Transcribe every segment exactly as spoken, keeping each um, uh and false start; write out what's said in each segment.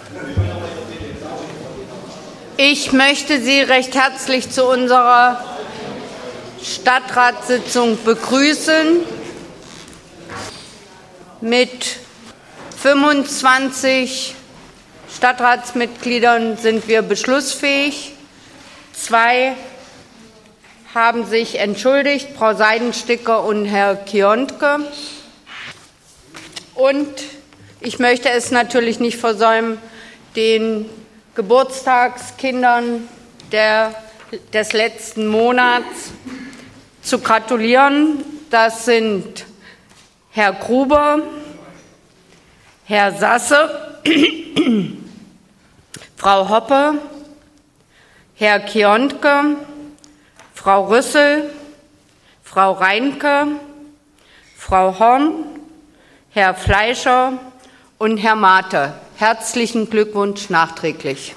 Ich möchte Sie recht herzlich zu unserer Stadtratssitzung begrüßen. Mit fünfundzwanzig Stadtratsmitgliedern sind wir beschlussfähig. Zwei haben sich entschuldigt, Frau Seidensticker und Herr Kionke. Und ich möchte es natürlich nicht versäumen, den Geburtstagskindern der, des letzten Monats zu gratulieren. Das sind Herr Gruber, Herr Sasse, Frau Hoppe, Herr Kionke, Frau Rüssel, Frau Reinke, Frau Horn, Herr Fleischer und Herr Mate. Herzlichen Glückwunsch nachträglich.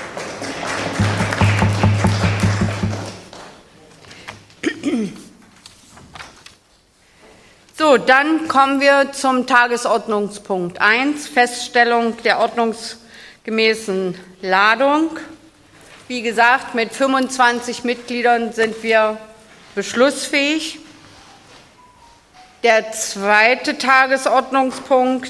So, dann kommen wir zum Tagesordnungspunkt eins, Feststellung der ordnungsgemäßen Ladung. Wie gesagt, mit fünfundzwanzig Mitgliedern sind wir beschlussfähig. Der zweite Tagesordnungspunkt,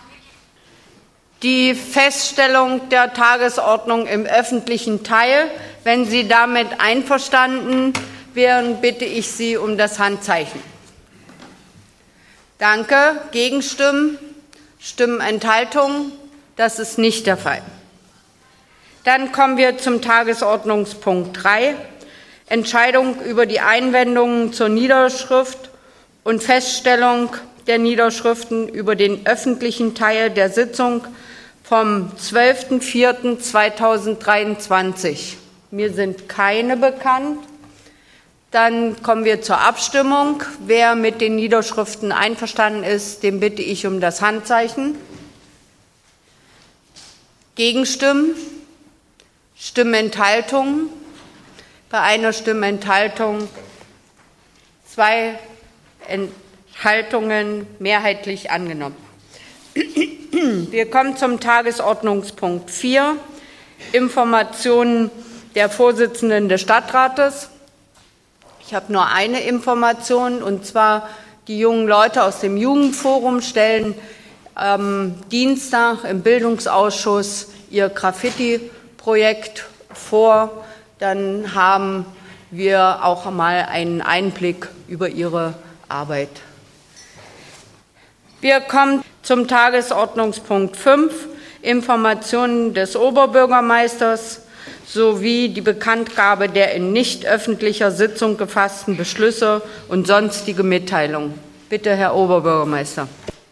die Feststellung der Tagesordnung im öffentlichen Teil. Wenn Sie damit einverstanden wären, bitte ich Sie um das Handzeichen. Danke. Gegenstimmen? Stimmenthaltungen? Das ist nicht der Fall. Dann kommen wir zum Tagesordnungspunkt drei, Entscheidung über die Einwendungen zur Niederschrift und Feststellung der Niederschriften über den öffentlichen Teil der Sitzung vom zwölften vierten zweitausenddreiundzwanzig. Mir sind keine bekannt. Dann kommen wir zur Abstimmung. Wer mit den Niederschriften einverstanden ist, den bitte ich um das Handzeichen. Gegenstimmen? Stimmenthaltungen? Bei einer Stimmenthaltung zwei Enthaltungen mehrheitlich angenommen. Wir kommen zum Tagesordnungspunkt vier, Informationen der Vorsitzenden des Stadtrates. Ich habe nur eine Information, und zwar die jungen Leute aus dem Jugendforum stellen am Dienstag im Bildungsausschuss ihr Graffiti-Projekt vor. Dann haben wir auch mal einen Einblick über ihre Arbeit. Wir kommen zum Tagesordnungspunkt fünf, Informationen des Oberbürgermeisters sowie die Bekanntgabe der in nicht öffentlicher Sitzung gefassten Beschlüsse und sonstige Mitteilungen. Bitte, Herr Oberbürgermeister.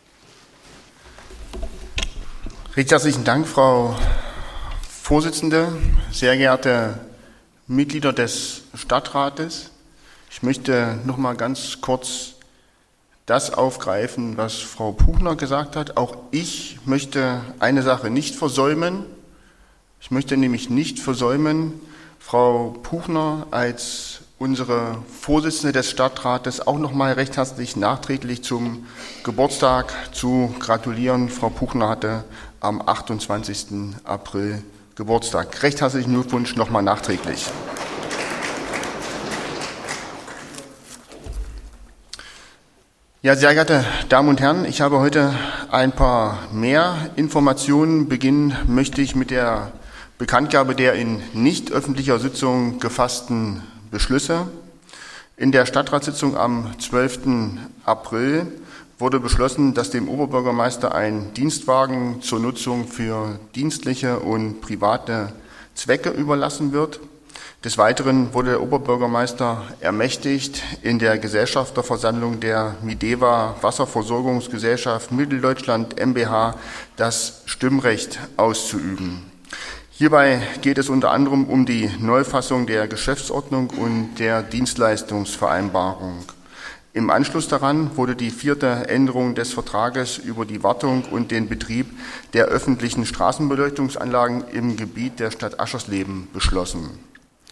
Recht herzlichen Dank, Frau Vorsitzende, sehr geehrte Mitglieder des Stadtrates. Ich möchte noch mal ganz kurz das aufgreifen, was Frau Puchner gesagt hat. Auch ich möchte eine Sache nicht versäumen. Ich möchte nämlich nicht versäumen, Frau Puchner als unsere Vorsitzende des Stadtrates auch noch mal recht herzlich nachträglich zum Geburtstag zu gratulieren. Frau Puchner hatte am achtundzwanzigsten April Geburtstag. Recht herzlichen Glückwunsch noch mal nachträglich. Ja, sehr geehrte Damen und Herren, ich habe heute ein paar mehr Informationen. Beginnen möchte ich mit der Bekanntgabe der in nicht öffentlicher Sitzung gefassten Beschlüsse. In der Stadtratssitzung am zwölften April wurde beschlossen, dass dem Oberbürgermeister ein Dienstwagen zur Nutzung für dienstliche und private Zwecke überlassen wird. Des Weiteren wurde der Oberbürgermeister ermächtigt, in der Gesellschafterversammlung der Mideva Wasserversorgungsgesellschaft Mitteldeutschland GmbH das Stimmrecht auszuüben. Hierbei geht es unter anderem um die Neufassung der Geschäftsordnung und der Dienstleistungsvereinbarung. Im Anschluss daran wurde die vierte Änderung des Vertrages über die Wartung und den Betrieb der öffentlichen Straßenbeleuchtungsanlagen im Gebiet der Stadt Aschersleben beschlossen.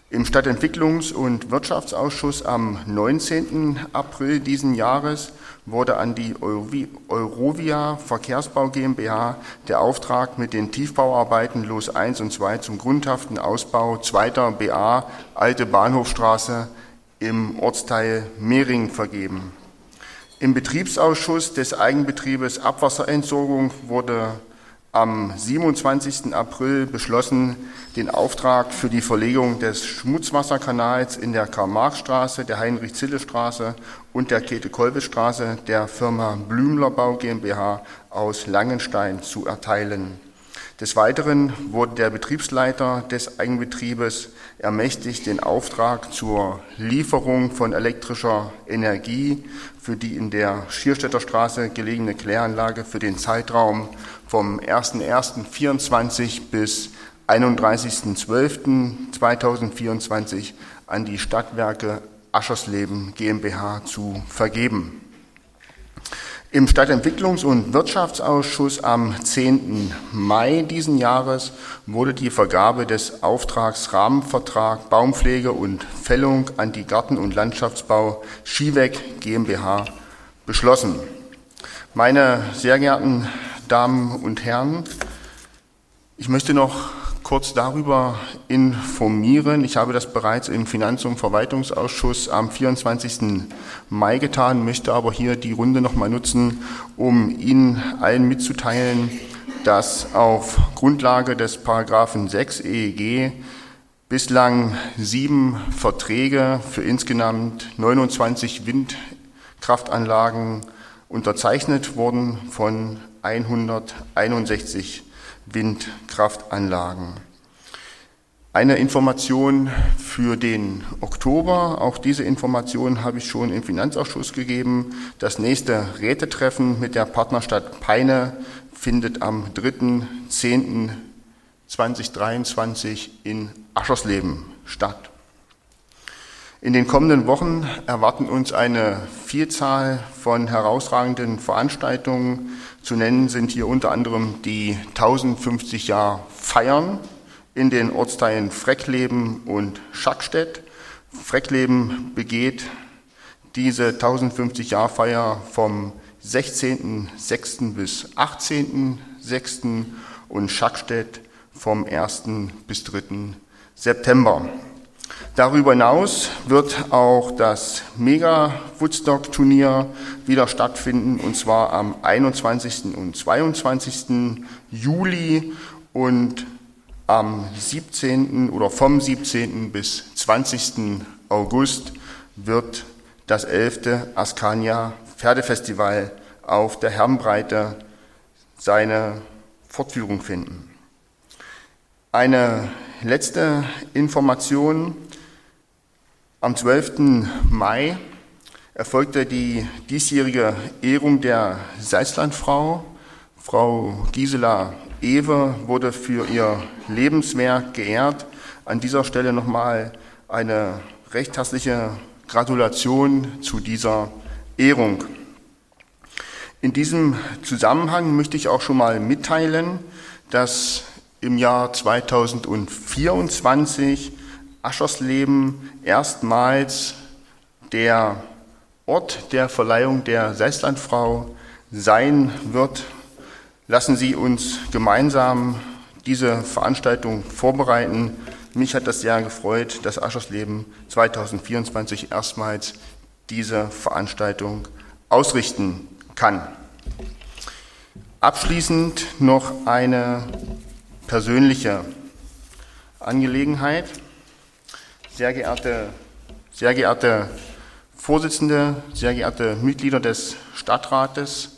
Im Stadtentwicklungs- und Wirtschaftsausschuss am neunzehnten April diesen Jahres wurde an die Eurovia Verkehrsbau GmbH der Auftrag mit den Tiefbauarbeiten Los eins und zwei zum grundhaften Ausbau zweiter B A Alte Bahnhofstraße im Ortsteil Mehring vergeben. Im Betriebsausschuss des Eigenbetriebes Abwasserentsorgung wurde am siebenundzwanzigsten April beschlossen, den Auftrag für die Verlegung des Schmutzwasserkanals in der Karl-Marx-Straße, der Heinrich-Zille-Straße und der Käthe-Kolbe-Straße der Firma Blümler Bau GmbH aus Langenstein zu erteilen. Des Weiteren wurde der Betriebsleiter des Eigenbetriebes ermächtigt, den Auftrag zur Lieferung von elektrischer Energie für die in der Schierstädter Straße gelegene Kläranlage für den Zeitraum vom ersten ersten vierundzwanzig bis einunddreißigsten zwölften zweitausendvierundzwanzig an die Stadtwerke Aschersleben GmbH zu vergeben. Im Stadtentwicklungs- und Wirtschaftsausschuss am zehnten Mai diesen Jahres wurde die Vergabe des Auftrags Rahmenvertrag Baumpflege und Fällung an die Garten- und Landschaftsbau Schieweg GmbH beschlossen. Meine sehr geehrten Damen und Herren, ich möchte noch kurz darüber informieren. Ich habe das bereits im Finanz- und Verwaltungsausschuss am vierundzwanzigsten Mai getan, möchte aber hier die Runde noch mal nutzen, um Ihnen allen mitzuteilen, dass auf Grundlage des Paragraphen sechs E E G bislang sieben Verträge für insgesamt neunundzwanzig Windkraftanlagen unterzeichnet wurden von hunderteinundsechzig Windkraftanlagen. Eine Information für den Oktober, auch diese Information habe ich schon im Finanzausschuss gegeben. Das nächste Rätetreffen mit der Partnerstadt Peine findet am dritten zehnten zweitausenddreiundzwanzig in Aschersleben statt. In den kommenden Wochen erwarten uns eine Vielzahl von herausragenden Veranstaltungen. Zu nennen sind hier unter anderem die tausendfünfzig Jahr Feiern in den Ortsteilen Freckleben und Schackstedt. Freckleben begeht diese tausendfünfzig Jahr Feier vom sechzehnten sechsten bis achtzehnten sechsten und Schackstedt vom ersten bis dritten September. Darüber hinaus wird auch das Mega-Woodstock-Turnier wieder stattfinden, und zwar am einundzwanzigsten und zweiundzwanzigsten Juli und am siebzehnten oder vom siebzehnten bis zwanzigsten August wird das elfte Askania Pferdefestival auf der Herrenbreite seine Fortführung finden. Eine letzte Information. Am zwölften Mai erfolgte die diesjährige Ehrung der Salzlandfrau. Frau Gisela Ewe wurde für ihr Lebenswerk geehrt. An dieser Stelle nochmal eine recht herzliche Gratulation zu dieser Ehrung. In diesem Zusammenhang möchte ich auch schon mal mitteilen, dass im Jahr zweitausendvierundzwanzig Aschersleben erstmals der Ort der Verleihung der Salzlandfrau sein wird. Lassen Sie uns gemeinsam diese Veranstaltung vorbereiten. Mich hat das sehr gefreut, dass Aschersleben zweitausendvierundzwanzig erstmals diese Veranstaltung ausrichten kann. Abschließend noch eine persönliche Angelegenheit. Sehr geehrte, sehr geehrte Vorsitzende, sehr geehrte Mitglieder des Stadtrates,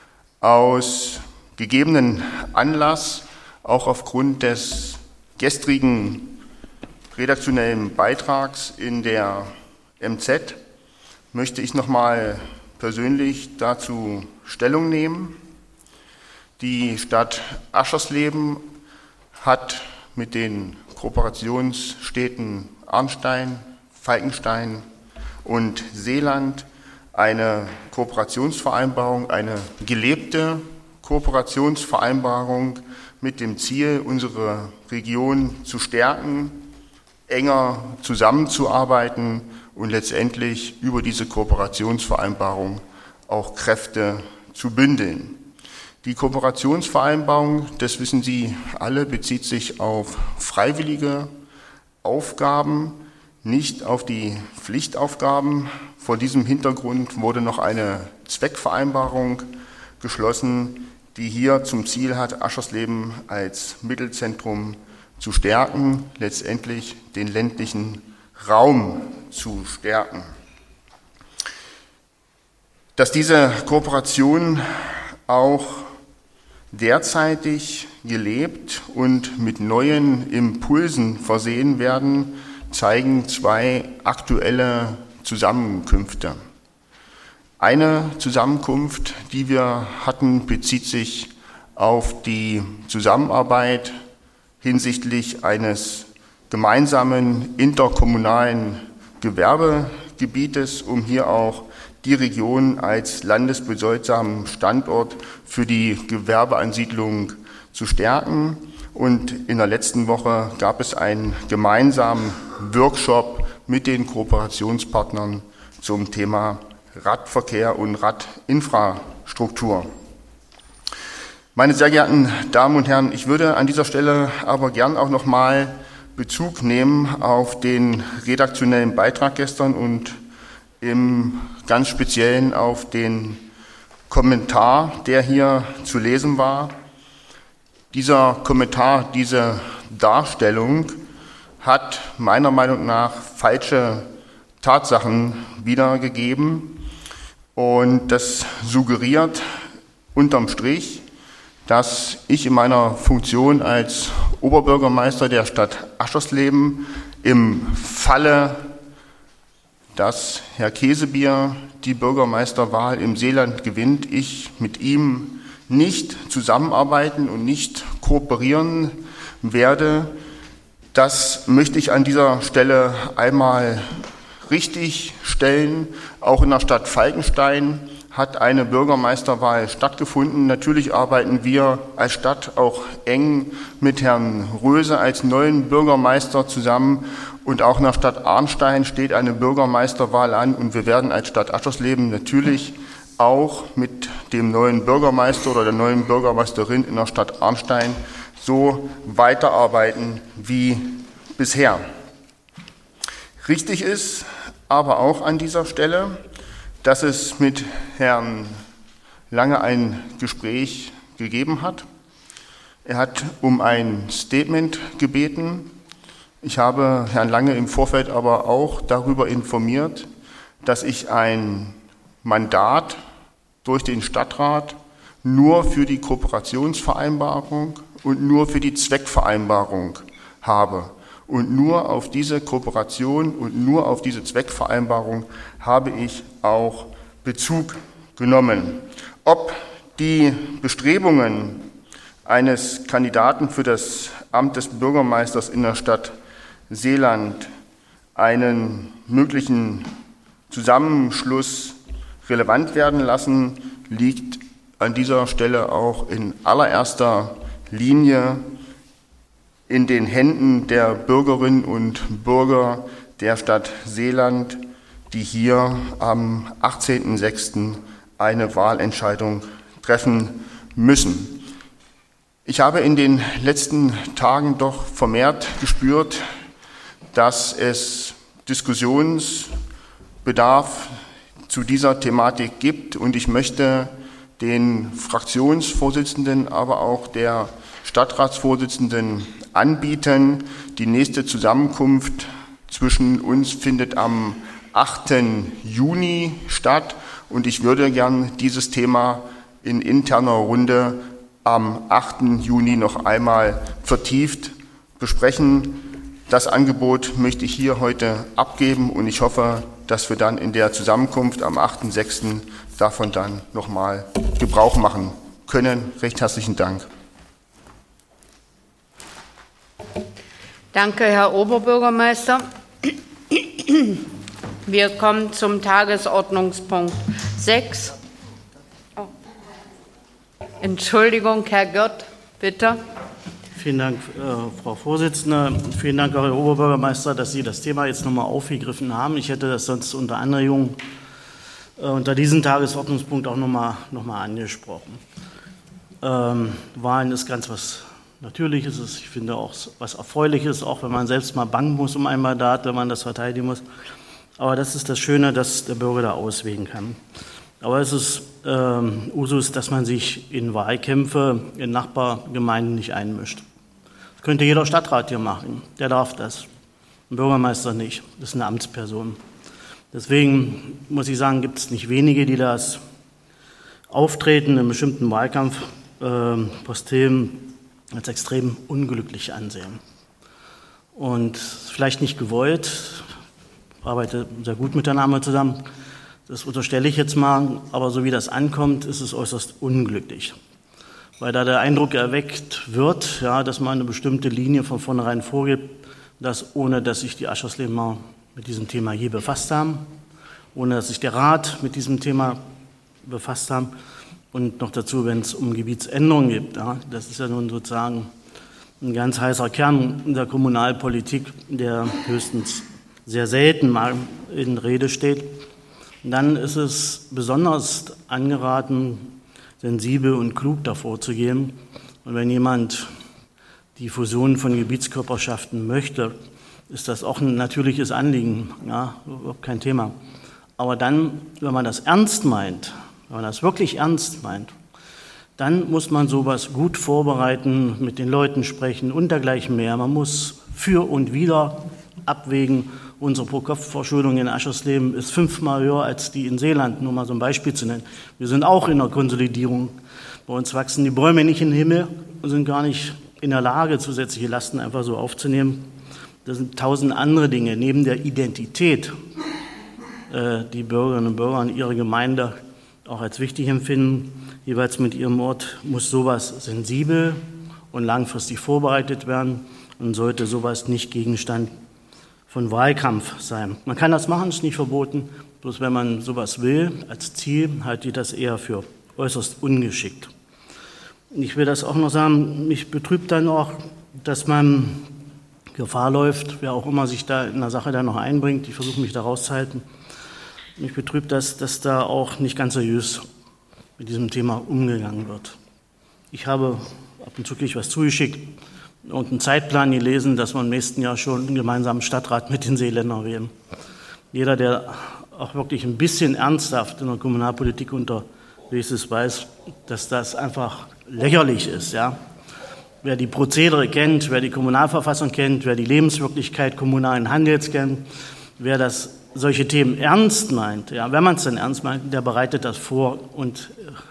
aus gegebenen Anlass, auch aufgrund des gestrigen redaktionellen Beitrags in der M Z, möchte ich nochmal persönlich dazu Stellung nehmen. Die Stadt Aschersleben hat mit den Kooperationsstädten Arnstein, Falkenstein und Seeland eine Kooperationsvereinbarung, eine gelebte Kooperationsvereinbarung mit dem Ziel, unsere Region zu stärken, enger zusammenzuarbeiten und letztendlich über diese Kooperationsvereinbarung auch Kräfte zu bündeln. Die Kooperationsvereinbarung, das wissen Sie alle, bezieht sich auf freiwillige Aufgaben, nicht auf die Pflichtaufgaben. Vor diesem Hintergrund wurde noch eine Zweckvereinbarung geschlossen, die hier zum Ziel hat, Aschersleben als Mittelzentrum zu stärken, letztendlich den ländlichen Raum zu stärken. Dass diese Kooperation auch derzeitig gelebt und mit neuen Impulsen versehen werden, zeigen zwei aktuelle Zusammenkünfte. Eine Zusammenkunft, die wir hatten, bezieht sich auf die Zusammenarbeit hinsichtlich eines gemeinsamen interkommunalen Gewerbegebietes, um hier auch die Region als landesbedeutsamen Standort für die Gewerbeansiedlung zu stärken. Und in der letzten Woche gab es einen gemeinsamen Workshop mit den Kooperationspartnern zum Thema Radverkehr und Radinfrastruktur. Meine sehr geehrten Damen und Herren, ich würde an dieser Stelle aber gern auch noch mal Bezug nehmen auf den redaktionellen Beitrag gestern und im ganz Speziellen auf den Kommentar, der hier zu lesen war. Dieser Kommentar, diese Darstellung hat meiner Meinung nach falsche Tatsachen wiedergegeben und das suggeriert unterm Strich, dass ich in meiner Funktion als Oberbürgermeister der Stadt Aschersleben im Falle, dass Herr Käsebier die Bürgermeisterwahl im Seeland gewinnt, ich mit ihm nicht zusammenarbeiten und nicht kooperieren werde. Das möchte ich an dieser Stelle einmal richtig stellen. Auch in der Stadt Falkenstein hat eine Bürgermeisterwahl stattgefunden. Natürlich arbeiten wir als Stadt auch eng mit Herrn Röse als neuen Bürgermeister zusammen. Und auch in der Stadt Arnstein steht eine Bürgermeisterwahl an. Und wir werden als Stadt Aschersleben natürlich auch mit dem neuen Bürgermeister oder der neuen Bürgermeisterin in der Stadt Arnstein so weiterarbeiten wie bisher. Richtig ist aber auch an dieser Stelle, dass es mit Herrn Lange ein Gespräch gegeben hat. Er hat um ein Statement gebeten. Ich habe Herrn Lange im Vorfeld aber auch darüber informiert, dass ich ein Mandat durch den Stadtrat nur für die Kooperationsvereinbarung und nur für die Zweckvereinbarung habe. Und nur auf diese Kooperation und nur auf diese Zweckvereinbarung habe ich auch Bezug genommen. Ob die Bestrebungen eines Kandidaten für das Amt des Bürgermeisters in der Stadt Seeland einen möglichen Zusammenschluss relevant werden lassen, liegt an dieser Stelle auch in allererster Linie in den Händen der Bürgerinnen und Bürger der Stadt Seeland, die hier am achtzehnten sechsten eine Wahlentscheidung treffen müssen. Ich habe in den letzten Tagen doch vermehrt gespürt, dass es Diskussionsbedarf zu dieser Thematik gibt und ich möchte den Fraktionsvorsitzenden, aber auch der Stadtratsvorsitzenden anbieten. Die nächste Zusammenkunft zwischen uns findet am achten Juni statt und ich würde gern dieses Thema in interner Runde am achten Juni noch einmal vertieft besprechen. Das Angebot möchte ich hier heute abgeben und ich hoffe, dass wir dann in der Zusammenkunft am achten sechsten davon dann nochmal Gebrauch machen können. Recht herzlichen Dank. Danke, Herr Oberbürgermeister. Wir kommen zum Tagesordnungspunkt sechs. Oh. Entschuldigung, Herr Gört, bitte. Vielen Dank, äh, Frau Vorsitzende. Vielen Dank, Herr Oberbürgermeister, dass Sie das Thema jetzt nochmal aufgegriffen haben. Ich hätte das sonst unter Anregung äh, unter diesem Tagesordnungspunkt auch nochmal noch mal angesprochen. Ähm, Wahlen ist ganz was Natürliches, ich finde auch was Erfreuliches, auch wenn man selbst mal bangen muss um ein Mandat, wenn man das verteidigen muss. Aber das ist das Schöne, dass der Bürger da auswählen kann. Aber es ist ähm, Usus, dass man sich in Wahlkämpfe in Nachbargemeinden nicht einmischt. Das könnte jeder Stadtrat hier machen, der darf das. Ein Bürgermeister nicht, das ist eine Amtsperson. Deswegen muss ich sagen, gibt es nicht wenige, die das Auftreten in bestimmten Wahlkampfpostillen äh, als extrem unglücklich ansehen. Und vielleicht nicht gewollt, ich arbeite sehr gut mit der Name zusammen, das unterstelle ich jetzt mal, aber so wie das ankommt, ist es äußerst unglücklich. Weil da der Eindruck erweckt wird, ja, dass man eine bestimmte Linie von vornherein vorgibt, dass ohne dass sich die Ascherslemer mit diesem Thema je befasst haben, ohne dass sich der Rat mit diesem Thema befasst haben und noch dazu, wenn es um Gebietsänderungen geht. Ja, das ist ja nun sozusagen ein ganz heißer Kern in der Kommunalpolitik, der höchstens sehr selten mal in Rede steht. Dann ist es besonders angeraten, sensibel und klug davor zu gehen. Und wenn jemand die Fusion von Gebietskörperschaften möchte, ist das auch ein natürliches Anliegen, ja, überhaupt kein Thema. Aber dann, wenn man das ernst meint, wenn man das wirklich ernst meint, dann muss man sowas gut vorbereiten, mit den Leuten sprechen und dergleichen mehr. Man muss für und wider abwägen. Unsere Pro-Kopf-Verschuldung in Aschersleben ist fünfmal höher als die in Seeland, nur mal so ein Beispiel zu nennen. Wir sind auch in der Konsolidierung. Bei uns wachsen die Bäume nicht in den Himmel und sind gar nicht in der Lage, zusätzliche Lasten einfach so aufzunehmen. Das sind tausend andere Dinge. Neben der Identität, äh, die Bürgerinnen und Bürger in ihrer Gemeinde auch als wichtig empfinden, jeweils mit ihrem Ort, muss sowas sensibel und langfristig vorbereitet werden und sollte sowas nicht Gegenstand von Wahlkampf sein. Man kann das machen, ist nicht verboten, bloß wenn man sowas will, als Ziel, halte ich das eher für äußerst ungeschickt. Ich will das auch noch sagen, mich betrübt dann auch, dass man Gefahr läuft, wer auch immer sich da in der Sache dann noch einbringt, ich versuche mich da rauszuhalten, mich betrübt das, dass da auch nicht ganz seriös mit diesem Thema umgegangen wird. Ich habe ab und zu kriege ich was zugeschickt und einen Zeitplan gelesen, dass wir im nächsten Jahr schon einen gemeinsamen Stadtrat mit den Seeländern wählen. Jeder, der auch wirklich ein bisschen ernsthaft in der Kommunalpolitik unterwegs ist, weiß, dass das einfach lächerlich ist. Ja? Wer die Prozedere kennt, wer die Kommunalverfassung kennt, wer die Lebenswirklichkeit kommunalen Handels kennt, wer das solche Themen ernst meint, ja, wenn man es denn ernst meint, der bereitet das vor und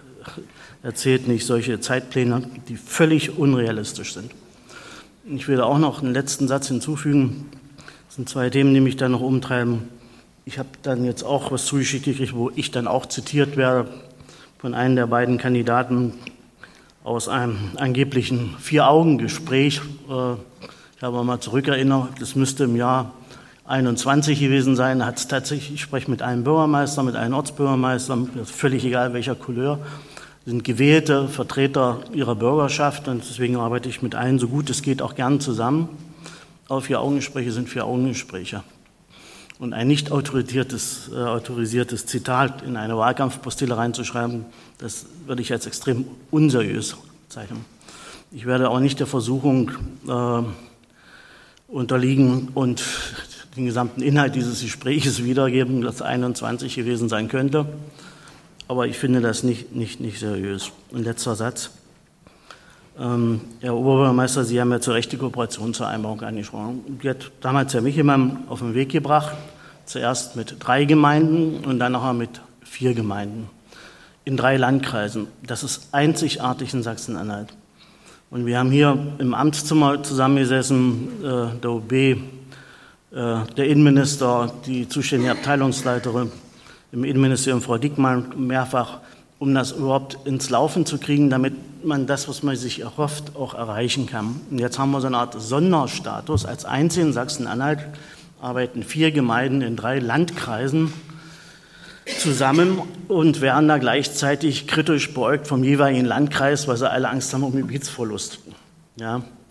erzählt nicht solche Zeitpläne, die völlig unrealistisch sind. Ich will auch noch einen letzten Satz hinzufügen. Das sind zwei Themen, die mich dann noch umtreiben. Ich habe dann jetzt auch was zugeschickt gekriegt, wo ich dann auch zitiert werde von einem der beiden Kandidaten aus einem angeblichen Vier-Augen-Gespräch. Ich habe mal zurückerinnert, das müsste im Jahr einundzwanzig gewesen sein, hat es tatsächlich, ich spreche mit einem Bürgermeister, mit einem Ortsbürgermeister, völlig egal welcher Couleur, sind gewählte Vertreter ihrer Bürgerschaft und deswegen arbeite ich mit allen so gut es geht auch gern zusammen. Aber Vier-Augen-Gespräche sind Vier-Augen-Gespräche. Und ein nicht autorisiertes, äh, autorisiertes Zitat in eine Wahlkampfpostille reinzuschreiben, das würde ich als extrem unseriös zeichnen. Ich werde auch nicht der Versuchung äh, unterliegen und den gesamten Inhalt dieses Gesprächs wiedergeben, das einundzwanzig gewesen sein könnte. Aber ich finde das nicht, nicht, nicht seriös. Und letzter Satz. Ähm, Herr Oberbürgermeister, Sie haben ja zu Recht die Kooperationsvereinbarung angesprochen. Die hat damals ja mich immer auf den Weg gebracht. Zuerst mit drei Gemeinden und dann nachher mit vier Gemeinden in drei Landkreisen. Das ist einzigartig in Sachsen-Anhalt. Und wir haben hier im Amtszimmer zusammengesessen, äh, der O B, äh, der Innenminister, die zuständige Abteilungsleiterin im Innenministerium, Frau Dickmann, mehrfach, um das überhaupt ins Laufen zu kriegen, damit man das, was man sich erhofft, auch erreichen kann. Und jetzt haben wir so eine Art Sonderstatus. Als einzige in Sachsen-Anhalt arbeiten vier Gemeinden in drei Landkreisen zusammen und werden da gleichzeitig kritisch beäugt vom jeweiligen Landkreis, weil sie alle Angst haben um Gebietsverlust. Ja,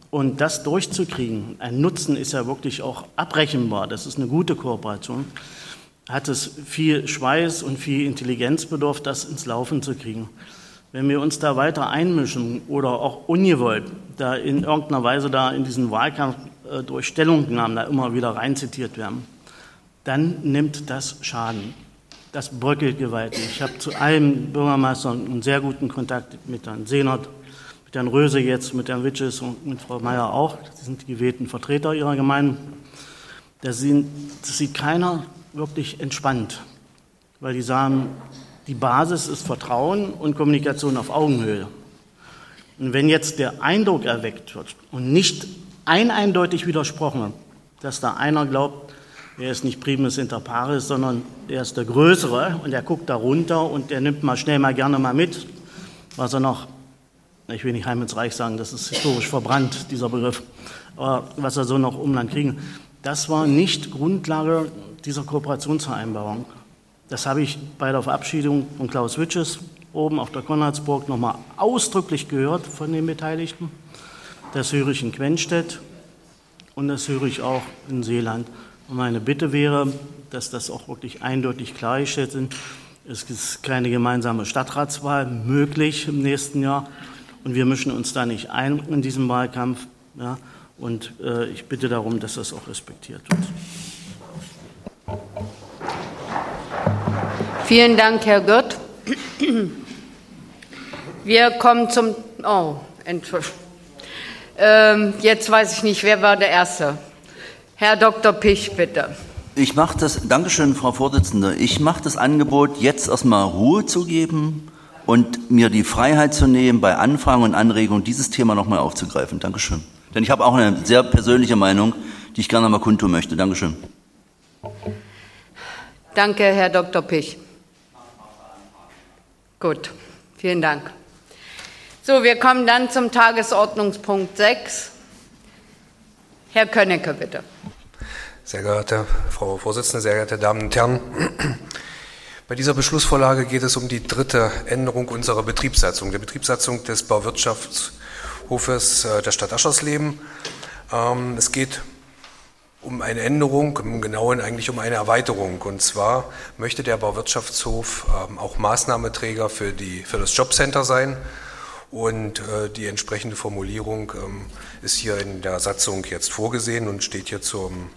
Und das durchzukriegen, ein Nutzen ist ja wirklich auch abrechenbar, das ist eine gute Kooperation, hat es viel Schweiß und viel Intelligenz bedurft, das ins Laufen zu kriegen. Wenn wir uns da weiter einmischen oder auch ungewollt da in irgendeiner Weise da in diesen Wahlkampf äh, durch Stellungnahmen da immer wieder reinzitiert werden, dann nimmt das Schaden. Das bröckelt gewaltig. Ich habe zu allen Bürgermeistern einen sehr guten Kontakt mit Herrn Sehnert, mit Herrn Röse jetzt, mit Herrn Witsches und mit Frau Meier auch. Sie sind die gewählten Vertreter ihrer Gemeinden. Da sieht, das sieht keiner wirklich entspannt, weil die sagen, die Basis ist Vertrauen und Kommunikation auf Augenhöhe. Und wenn jetzt der Eindruck erweckt wird und nicht eineindeutig widersprochen wird, dass da einer glaubt, er ist nicht primus inter pares, sondern er ist der Größere und er guckt da runter und er nimmt mal schnell mal gerne mal mit, was er noch, ich will nicht Heimelsreich sagen, das ist historisch verbrannt, dieser Begriff, aber was er so noch um Land kriegen, das war nicht Grundlage dieser Kooperationsvereinbarung. Das habe ich bei der Verabschiedung von Klaus Witsches oben auf der Konradsburg nochmal ausdrücklich gehört von den Beteiligten. Das höre ich in Quenstedt und das höre ich auch in Seeland. Und meine Bitte wäre, dass das auch wirklich eindeutig klargestellt sind. Es ist keine gemeinsame Stadtratswahl möglich im nächsten Jahr und wir mischen uns da nicht ein in diesen Wahlkampf. Ja, und äh, ich bitte darum, dass das auch respektiert wird. Vielen Dank, Herr Gürt. Wir kommen zum... Oh, Entschuldigung. Ähm, jetzt weiß ich nicht, wer war der Erste? Herr Doktor Picht, bitte. Ich mache das, Dankeschön, Frau Vorsitzende. Ich mache das Angebot, jetzt erstmal Ruhe zu geben und mir die Freiheit zu nehmen, bei Anfragen und Anregungen dieses Thema nochmal aufzugreifen. Dankeschön. Denn ich habe auch eine sehr persönliche Meinung, die ich gerne mal kundtun möchte. Dankeschön. Danke, Herr Doktor Picht. Gut, vielen Dank. So, wir kommen dann zum Tagesordnungspunkt sechs. Herr Könnecke, bitte. Sehr geehrte Frau Vorsitzende, sehr geehrte Damen und Herren, bei dieser Beschlussvorlage geht es um die dritte Änderung unserer Betriebssatzung, der Betriebssatzung des Bauwirtschaftshofes der Stadt Aschersleben. Es geht um eine Änderung, im Genauen eigentlich um eine Erweiterung. Und zwar möchte der Bauwirtschaftshof auch Maßnahmeträger für, die, für das Jobcenter sein. Und die entsprechende Formulierung ist hier in der Satzung jetzt vorgesehen und steht hier zum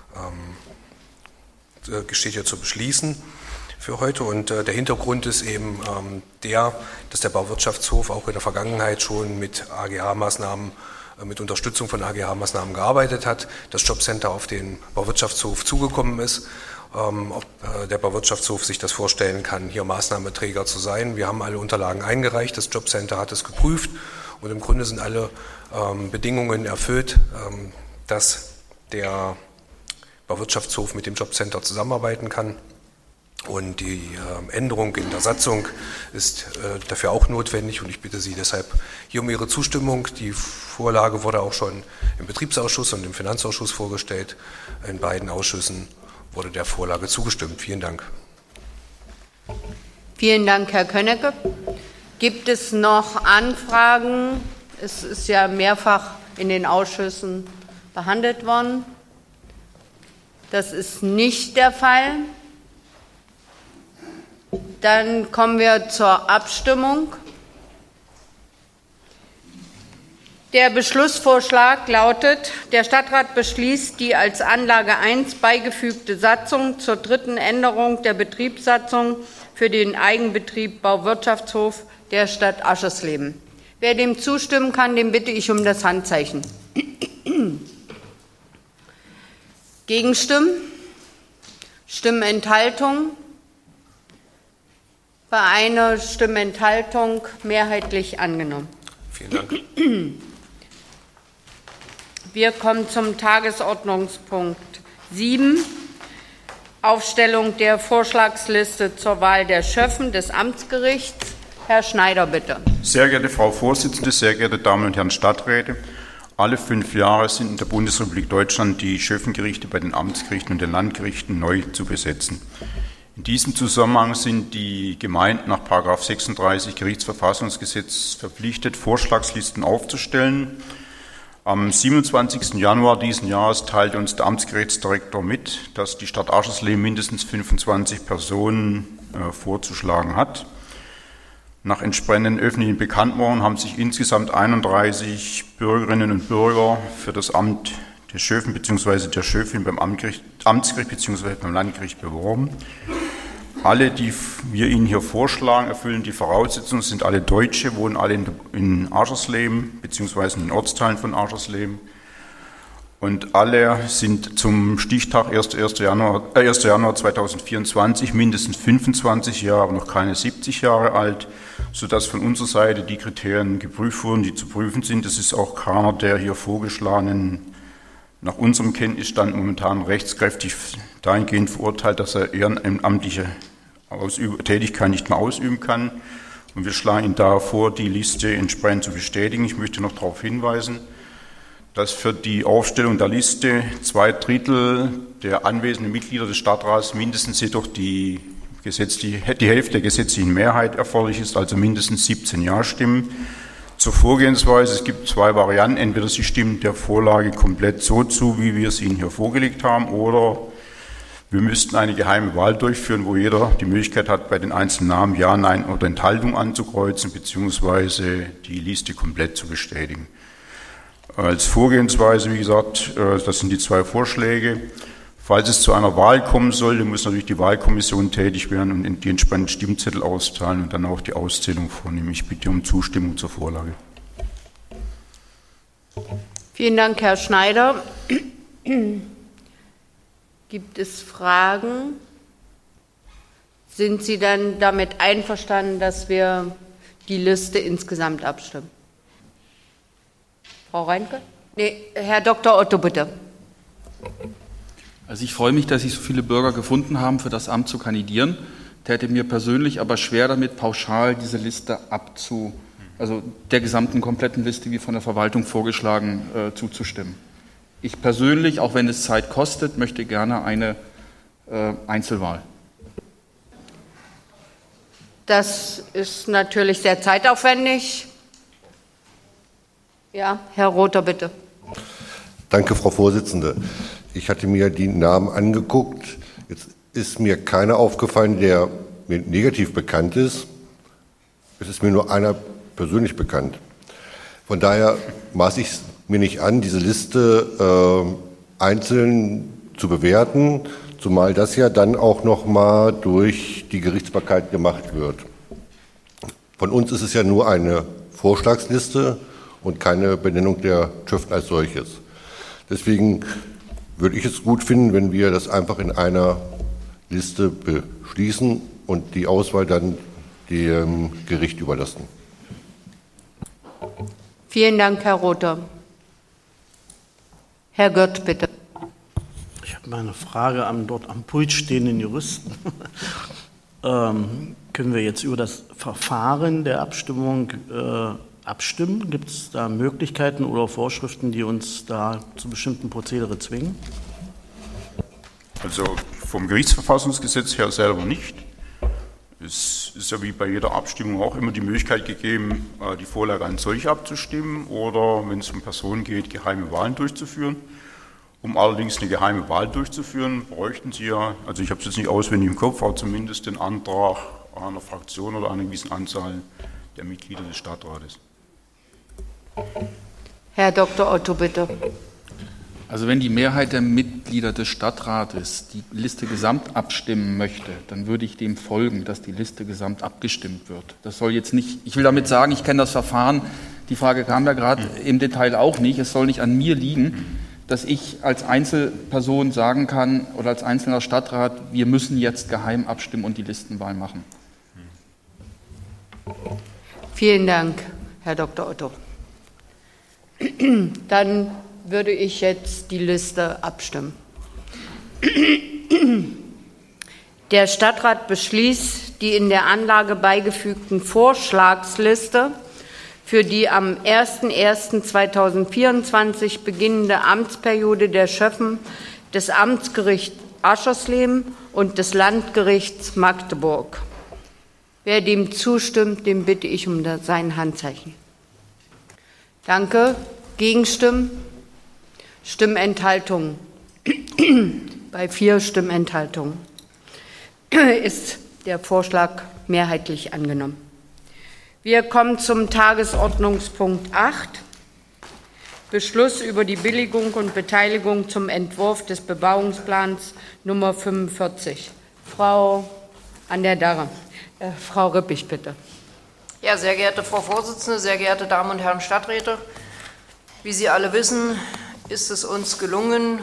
steht hier zu beschließen für heute. Und äh, der Hintergrund ist eben ähm, der, dass der Bauwirtschaftshof auch in der Vergangenheit schon mit A G H-Maßnahmen, äh, mit Unterstützung von A G H-Maßnahmen gearbeitet hat, das Jobcenter auf den Bauwirtschaftshof zugekommen ist. Ähm, ob äh, der Bauwirtschaftshof sich das vorstellen kann, hier Maßnahmeträger zu sein. Wir haben alle Unterlagen eingereicht, das Jobcenter hat es geprüft und im Grunde sind alle ähm, Bedingungen erfüllt, ähm, dass der Bauwirtschaftshof mit dem Jobcenter zusammenarbeiten kann. Und die äh, Änderung in der Satzung ist äh, dafür auch notwendig und ich bitte Sie deshalb hier um Ihre Zustimmung. Die Vorlage wurde auch schon im Betriebsausschuss und im Finanzausschuss vorgestellt. In beiden Ausschüssen wurde der Vorlage zugestimmt. Vielen Dank. Vielen Dank, Herr Könnecke. Gibt es noch Anfragen? Es ist ja mehrfach in den Ausschüssen behandelt worden. Das ist nicht der Fall. Dann kommen wir zur Abstimmung. Der Beschlussvorschlag lautet, der Stadtrat beschließt die als Anlage eins beigefügte Satzung zur dritten Änderung der Betriebssatzung für den Eigenbetrieb Bauwirtschaftshof der Stadt Aschersleben. Wer dem zustimmen kann, den bitte ich um das Handzeichen. Gegenstimmen? Stimmenthaltung? Bei einer Stimmenthaltung mehrheitlich angenommen. Vielen Dank. Wir kommen zum Tagesordnungspunkt sieben, Aufstellung der Vorschlagsliste zur Wahl der Schöffen des Amtsgerichts. Herr Schneider, bitte. Sehr geehrte Frau Vorsitzende, sehr geehrte Damen und Herren Stadträte, alle fünf Jahre sind in der Bundesrepublik Deutschland die Schöffengerichte bei den Amtsgerichten und den Landgerichten neu zu besetzen. In diesem Zusammenhang sind die Gemeinden nach Paragraph sechsunddreißig Gerichtsverfassungsgesetz verpflichtet, Vorschlagslisten aufzustellen. Am siebenundzwanzigsten Januar diesen Jahres teilte uns der Amtsgerichtsdirektor mit, dass die Stadt Aschersleben mindestens fünfundzwanzig Personen äh, vorzuschlagen hat. Nach entsprechenden öffentlichen Bekanntmachungen haben sich insgesamt einunddreißig Bürgerinnen und Bürger für das Amt der Schöffen bzw. der Schöffin beim Amtsgericht, Amtsgericht bzw. beim Landgericht beworben. Alle, die wir Ihnen hier vorschlagen, erfüllen die Voraussetzungen, sind alle Deutsche, wohnen alle in, in Aschersleben bzw. in den Ortsteilen von Aschersleben. Und alle sind zum Stichtag erster Januar, äh, erster Januar zweitausendvierundzwanzig mindestens fünfundzwanzig Jahre, aber noch keine siebzig Jahre alt, sodass von unserer Seite die Kriterien geprüft wurden, die zu prüfen sind. Es ist auch keiner der hier vorgeschlagenen, nach unserem Kenntnisstand momentan rechtskräftig dahingehend verurteilt, dass er ehrenamtliche Tätigkeit nicht mehr ausüben kann. Und wir schlagen Ihnen daher vor, die Liste entsprechend zu bestätigen. Ich möchte noch darauf hinweisen, dass für die Aufstellung der Liste zwei Drittel der anwesenden Mitglieder des Stadtrats mindestens jedoch die, gesetzliche, die Hälfte der gesetzlichen Mehrheit erforderlich ist, also mindestens siebzehn Ja-Stimmen. Zur Vorgehensweise, es gibt zwei Varianten, entweder Sie stimmen der Vorlage komplett so zu, wie wir es Ihnen hier vorgelegt haben, oder wir müssten eine geheime Wahl durchführen, wo jeder die Möglichkeit hat, bei den einzelnen Namen Ja, Nein oder Enthaltung anzukreuzen, beziehungsweise die Liste komplett zu bestätigen. Als Vorgehensweise, wie gesagt, das sind die zwei Vorschläge. Falls es zu einer Wahl kommen sollte, muss natürlich die Wahlkommission tätig werden und die entsprechenden Stimmzettel austeilen und dann auch die Auszählung vornehmen. Ich bitte um Zustimmung zur Vorlage. Vielen Dank, Herr Schneider. Gibt es Fragen? Sind Sie dann damit einverstanden, dass wir die Liste insgesamt abstimmen? Frau Reinke? Nee, Herr Doktor Otto, bitte. Also ich freue mich, dass sich so viele Bürger gefunden haben, für das Amt zu kandidieren. Täte mir persönlich aber schwer damit, pauschal diese Liste abzu, also der gesamten kompletten Liste, wie von der Verwaltung vorgeschlagen, äh, zuzustimmen. Ich persönlich, auch wenn es Zeit kostet, möchte gerne eine äh, Einzelwahl. Das ist natürlich sehr zeitaufwendig. Ja, Herr Rother, bitte. Danke, Frau Vorsitzende. Ich hatte mir die Namen angeguckt. Jetzt ist mir keiner aufgefallen, der mir negativ bekannt ist. Es ist mir nur einer persönlich bekannt. Von daher maße ich es mir nicht an, diese Liste äh, einzeln zu bewerten, zumal das ja dann auch noch mal durch die Gerichtsbarkeit gemacht wird. Von uns ist es ja nur eine Vorschlagsliste und keine Benennung der Schöffen als solches. Deswegen würde ich es gut finden, wenn wir das einfach in einer Liste beschließen und die Auswahl dann dem Gericht überlassen. Vielen Dank, Herr Rother. Herr Gött, bitte. Ich habe mal eine Frage am dort am Pult stehenden Juristen. ähm, können wir jetzt über das Verfahren der Abstimmung äh, abstimmen? Gibt es da Möglichkeiten oder Vorschriften, die uns da zu bestimmten Prozedere zwingen? Also vom Gerichtsverfassungsgesetz her selber nicht. Es ist ja wie bei jeder Abstimmung auch immer die Möglichkeit gegeben, die Vorlage an solch abzustimmen oder, wenn es um Personen geht, geheime Wahlen durchzuführen. Um allerdings eine geheime Wahl durchzuführen, bräuchten Sie ja, also ich habe es jetzt nicht auswendig im Kopf, aber zumindest den Antrag einer Fraktion oder einer gewissen Anzahl der Mitglieder des Stadtrates. Herr Doktor Otto, bitte. Also wenn die Mehrheit der Mitglieder des Stadtrates die Liste gesamt abstimmen möchte, dann würde ich dem folgen, dass die Liste gesamt abgestimmt wird. Das soll jetzt nicht, ich will damit sagen, ich kenne das Verfahren, die Frage kam ja gerade im Detail auch nicht, es soll nicht an mir liegen, dass ich als Einzelperson sagen kann oder als einzelner Stadtrat, wir müssen jetzt geheim abstimmen und die Listenwahl machen. Vielen Dank, Herr Doktor Otto. Dann würde ich jetzt die Liste abstimmen. Der Stadtrat beschließt, die in der Anlage beigefügten Vorschlagsliste für die am ersten ersten zweitausendvierundzwanzig beginnende Amtsperiode der Schöffen des Amtsgerichts Aschersleben und des Landgerichts Magdeburg. Wer dem zustimmt, dem bitte ich um sein Handzeichen. Danke. Gegenstimmen, Stimmenthaltungen. Bei vier Stimmenthaltungen ist der Vorschlag mehrheitlich angenommen. Wir kommen zum Tagesordnungspunkt acht. Beschluss über die Billigung und Beteiligung zum Entwurf des Bebauungsplans Nummer fünfundvierzig. Frau an der Darre. Äh, Frau Rippich, bitte. Ja, sehr geehrte Frau Vorsitzende, sehr geehrte Damen und Herren Stadträte, wie Sie alle wissen, ist es uns gelungen,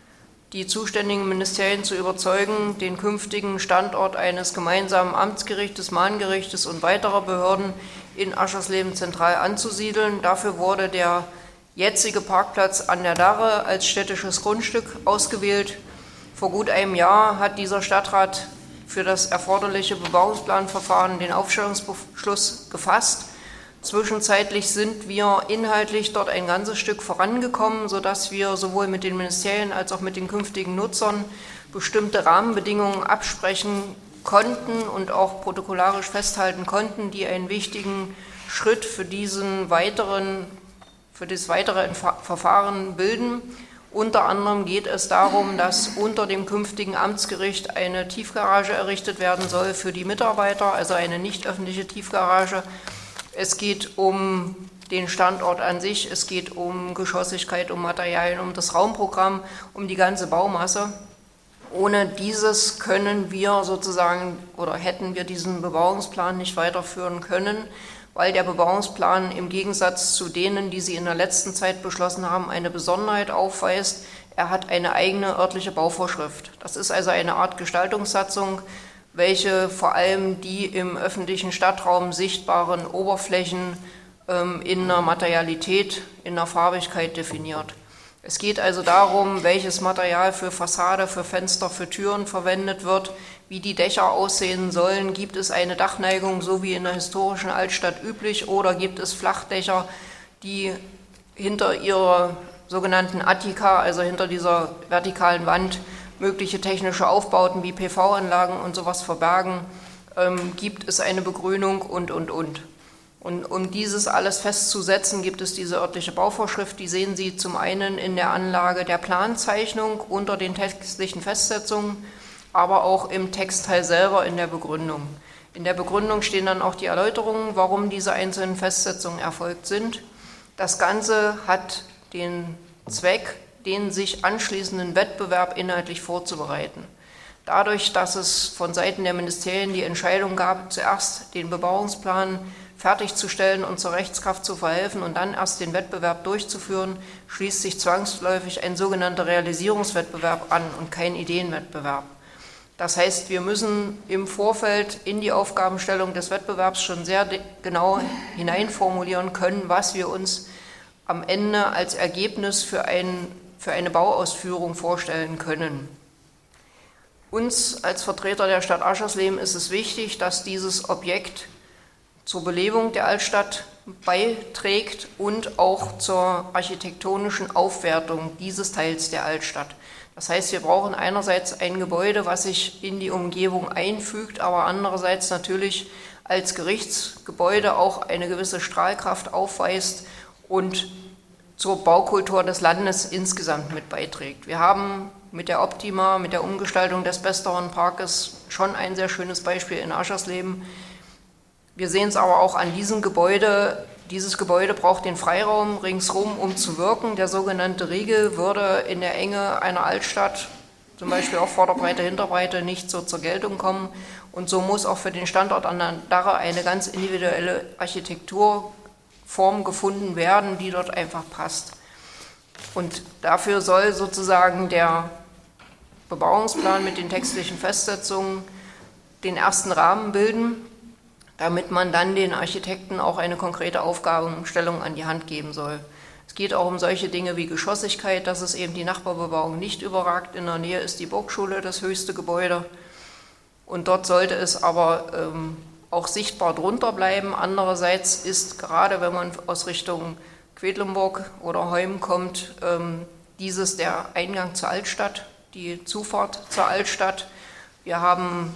die zuständigen Ministerien zu überzeugen, den künftigen Standort eines gemeinsamen Amtsgerichtes, Mahngerichtes und weiterer Behörden in Aschersleben zentral anzusiedeln. Dafür wurde der jetzige Parkplatz an der Darre als städtisches Grundstück ausgewählt. Vor gut einem Jahr hat dieser Stadtrat für das erforderliche Bebauungsplanverfahren den Aufstellungsbeschluss gefasst. Zwischenzeitlich sind wir inhaltlich dort ein ganzes Stück vorangekommen, sodass wir sowohl mit den Ministerien als auch mit den künftigen Nutzern bestimmte Rahmenbedingungen absprechen konnten und auch protokollarisch festhalten konnten, die einen wichtigen Schritt für diesen weiteren, für das weitere Verfahren bilden. Unter anderem geht es darum, dass unter dem künftigen Amtsgericht eine Tiefgarage errichtet werden soll für die Mitarbeiter, also eine nicht öffentliche Tiefgarage. Es geht um den Standort an sich, es geht um Geschossigkeit, um Materialien, um das Raumprogramm, um die ganze Baumasse. Ohne dieses können wir sozusagen oder hätten wir diesen Bebauungsplan nicht weiterführen können, weil der Bebauungsplan im Gegensatz zu denen, die Sie in der letzten Zeit beschlossen haben, eine Besonderheit aufweist. Er hat eine eigene örtliche Bauvorschrift. Das ist also eine Art Gestaltungssatzung, welche vor allem die im öffentlichen Stadtraum sichtbaren Oberflächen ähm, in der Materialität, in der Farbigkeit definiert. Es geht also darum, welches Material für Fassade, für Fenster, für Türen verwendet wird, wie die Dächer aussehen sollen. Gibt es eine Dachneigung, so wie in der historischen Altstadt üblich, oder gibt es Flachdächer, die hinter ihrer sogenannten Attika, also hinter dieser vertikalen Wand, mögliche technische Aufbauten wie P V-Anlagen und sowas verbergen? Ähm, gibt es eine Begrünung und, und, und. Und um dieses alles festzusetzen, gibt es diese örtliche Bauvorschrift. Die sehen Sie zum einen in der Anlage der Planzeichnung unter den textlichen Festsetzungen, aber auch im Textteil selber in der Begründung. In der Begründung stehen dann auch die Erläuterungen, warum diese einzelnen Festsetzungen erfolgt sind. Das Ganze hat den Zweck, den sich anschließenden Wettbewerb inhaltlich vorzubereiten. Dadurch, dass es von Seiten der Ministerien die Entscheidung gab, zuerst den Bebauungsplan fertigzustellen und zur Rechtskraft zu verhelfen und dann erst den Wettbewerb durchzuführen, schließt sich zwangsläufig ein sogenannter Realisierungswettbewerb an und kein Ideenwettbewerb. Das heißt, wir müssen im Vorfeld in die Aufgabenstellung des Wettbewerbs schon sehr genau hineinformulieren können, was wir uns am Ende als Ergebnis für, ein, für eine Bauausführung vorstellen können. Uns als Vertreter der Stadt Aschersleben ist es wichtig, dass dieses Objekt zur Belebung der Altstadt beiträgt und auch zur architektonischen Aufwertung dieses Teils der Altstadt. Das heißt, wir brauchen einerseits ein Gebäude, was sich in die Umgebung einfügt, aber andererseits natürlich als Gerichtsgebäude auch eine gewisse Strahlkraft aufweist und zur Baukultur des Landes insgesamt mit beiträgt. Wir haben mit der Optima, mit der Umgestaltung des Besterhornparkes schon ein sehr schönes Beispiel in Aschersleben. Wir sehen es aber auch an diesem Gebäude. Dieses Gebäude braucht den Freiraum ringsherum, um zu wirken. Der sogenannte Riegel würde in der Enge einer Altstadt, zum Beispiel auch Vorderbreite, Hinterbreite, nicht so zur Geltung kommen. Und so muss auch für den Standort an der Darre eine ganz individuelle Architekturform gefunden werden, die dort einfach passt. Und dafür soll sozusagen der Bebauungsplan mit den textlichen Festsetzungen den ersten Rahmen bilden, damit man dann den Architekten auch eine konkrete Aufgabenstellung an die Hand geben soll. Es geht auch um solche Dinge wie Geschossigkeit, dass es eben die Nachbarbebauung nicht überragt. In der Nähe ist die Burgschule das höchste Gebäude und dort sollte es aber ähm, auch sichtbar drunter bleiben. Andererseits ist, gerade wenn man aus Richtung Quedlinburg oder Heum kommt, ähm, dieses der Eingang zur Altstadt, die Zufahrt zur Altstadt. Wir haben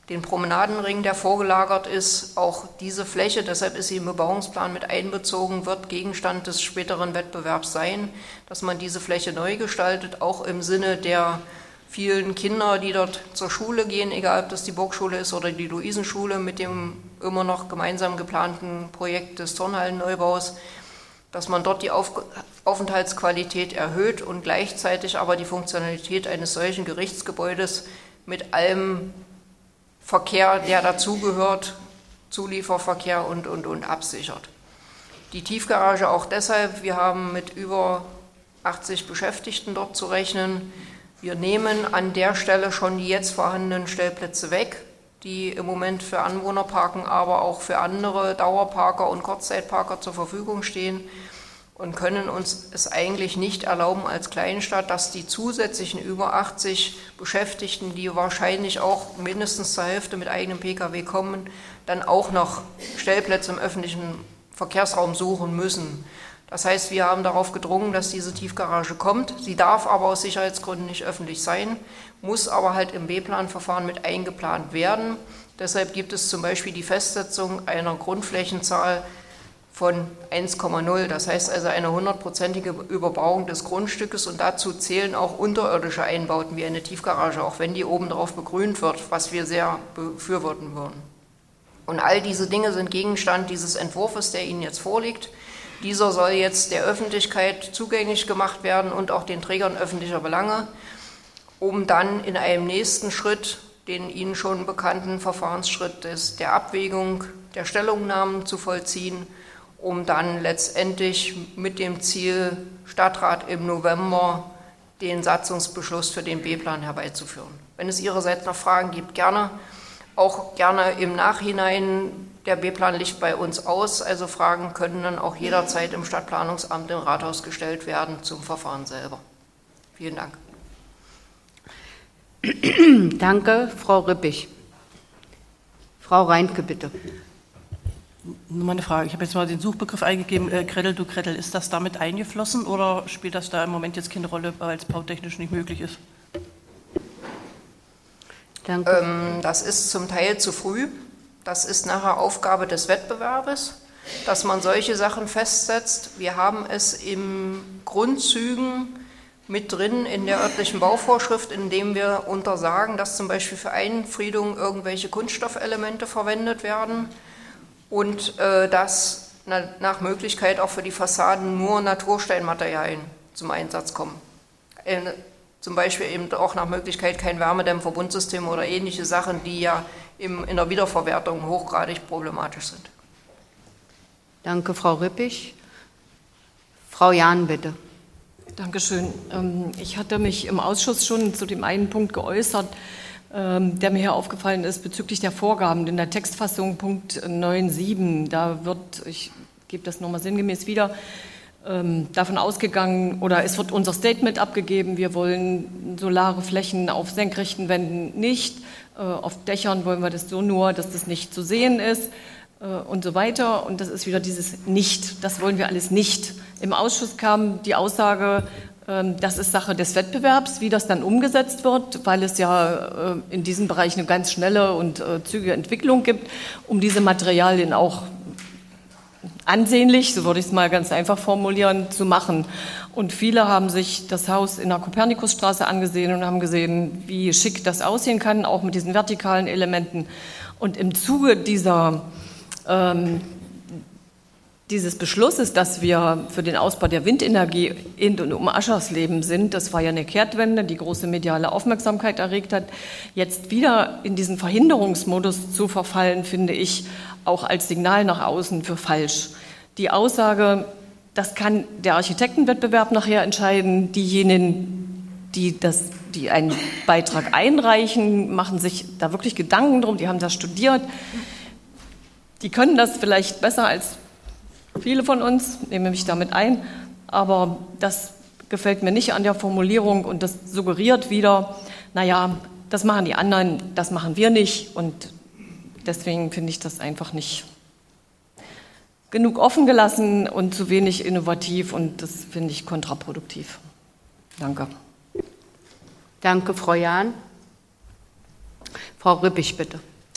den Promenadenring, der vorgelagert ist, auch diese Fläche, deshalb ist sie im Bebauungsplan mit einbezogen, wird Gegenstand des späteren Wettbewerbs sein, dass man diese Fläche neu gestaltet, auch im Sinne der vielen Kinder, die dort zur Schule gehen, egal ob das die Burgschule ist oder die Luisenschule, mit dem immer noch gemeinsam geplanten Projekt des Turnhallenneubaus, dass man dort die Auf- Aufenthaltsqualität erhöht und gleichzeitig aber die Funktionalität eines solchen Gerichtsgebäudes mit allem Verkehr, der dazugehört, Zulieferverkehr und, und, und absichert. Die Tiefgarage auch deshalb, wir haben mit über achtzig Beschäftigten dort zu rechnen. Wir nehmen an der Stelle schon die jetzt vorhandenen Stellplätze weg, die im Moment für Anwohner parken, aber auch für andere Dauerparker und Kurzzeitparker zur Verfügung stehen und können uns es eigentlich nicht erlauben als Kleinstadt, dass die zusätzlichen über achtzig Beschäftigten, die wahrscheinlich auch mindestens zur Hälfte mit eigenem Pkw kommen, dann auch noch Stellplätze im öffentlichen Verkehrsraum suchen müssen. Das heißt, wir haben darauf gedrungen, dass diese Tiefgarage kommt. Sie darf aber aus Sicherheitsgründen nicht öffentlich sein, muss aber halt im B-Plan-Verfahren mit eingeplant werden. Deshalb gibt es zum Beispiel die Festsetzung einer Grundflächenzahl von eins Komma null. Das heißt also eine hundertprozentige Überbauung des Grundstückes und dazu zählen auch unterirdische Einbauten wie eine Tiefgarage, auch wenn die obendrauf begrünt wird, was wir sehr befürworten würden. Und all diese Dinge sind Gegenstand dieses Entwurfs, der Ihnen jetzt vorliegt. Dieser soll jetzt der Öffentlichkeit zugänglich gemacht werden und auch den Trägern öffentlicher Belange, um dann in einem nächsten Schritt den Ihnen schon bekannten Verfahrensschritt des, der Abwägung der Stellungnahmen zu vollziehen, um dann letztendlich mit dem Ziel, Stadtrat im November den Satzungsbeschluss für den B-Plan herbeizuführen. Wenn es Ihrerseits noch Fragen gibt, gerne. Auch gerne im Nachhinein, der B-Plan liegt bei uns aus, also Fragen können dann auch jederzeit im Stadtplanungsamt im Rathaus gestellt werden zum Verfahren selber. Vielen Dank. Danke, Frau Rippich. Frau Reintke, bitte. Nur mal eine Frage. Ich habe jetzt mal den Suchbegriff eingegeben, äh, Gretel du Gretel. Ist das damit eingeflossen oder spielt das da im Moment jetzt keine Rolle, weil es bautechnisch nicht möglich ist? Danke. Ähm, das ist zum Teil zu früh. Das ist nachher Aufgabe des Wettbewerbes, dass man solche Sachen festsetzt. Wir haben es im Grundzügen mit drin in der örtlichen Bauvorschrift, indem wir untersagen, dass zum Beispiel für Einfriedungen irgendwelche Kunststoffelemente verwendet werden und äh, dass na, nach Möglichkeit auch für die Fassaden nur Natursteinmaterialien zum Einsatz kommen. Äh, zum Beispiel eben auch nach Möglichkeit kein Wärmedämmverbundsystem oder ähnliche Sachen, die ja im, in der Wiederverwertung hochgradig problematisch sind. Danke, Frau Rippich. Frau Jahn, bitte. Dankeschön. Ich hatte mich im Ausschuss schon zu dem einen Punkt geäußert, der mir hier aufgefallen ist bezüglich der Vorgaben. In der Textfassung Punkt neun Punkt sieben, da wird, ich gebe das nochmal sinngemäß wieder, davon ausgegangen, oder es wird unser Statement abgegeben, wir wollen solare Flächen auf senkrechten Wänden nicht, auf Dächern wollen wir das so nur, dass das nicht zu sehen ist und so weiter. Und das ist wieder dieses Nicht, das wollen wir alles nicht. Im Ausschuss kam die Aussage, das ist Sache des Wettbewerbs, wie das dann umgesetzt wird, weil es ja in diesem Bereich eine ganz schnelle und zügige Entwicklung gibt, um diese Materialien auch ansehnlich, so würde ich es mal ganz einfach formulieren, zu machen. Und viele haben sich das Haus in der Kopernikusstraße angesehen und haben gesehen, wie schick das aussehen kann, auch mit diesen vertikalen Elementen. Und im Zuge dieser, ähm, dieses Beschlusses, dass wir für den Ausbau der Windenergie in und um Aschersleben sind, das war ja eine Kehrtwende, die große mediale Aufmerksamkeit erregt hat, jetzt wieder in diesen Verhinderungsmodus zu verfallen, finde ich auch als Signal nach außen für falsch. Die Aussage, das kann der Architektenwettbewerb nachher entscheiden, diejenigen, die, das, die einen Beitrag einreichen, machen sich da wirklich Gedanken drum, die haben das studiert, die können das vielleicht besser als viele von uns, nehme mich damit ein, aber das gefällt mir nicht an der Formulierung und das suggeriert wieder, naja, das machen die anderen, das machen wir nicht und deswegen finde ich das einfach nicht genug offen gelassen und zu wenig innovativ und das finde ich kontraproduktiv. Danke. Danke, Frau Jahn. Frau Rippich, bitte.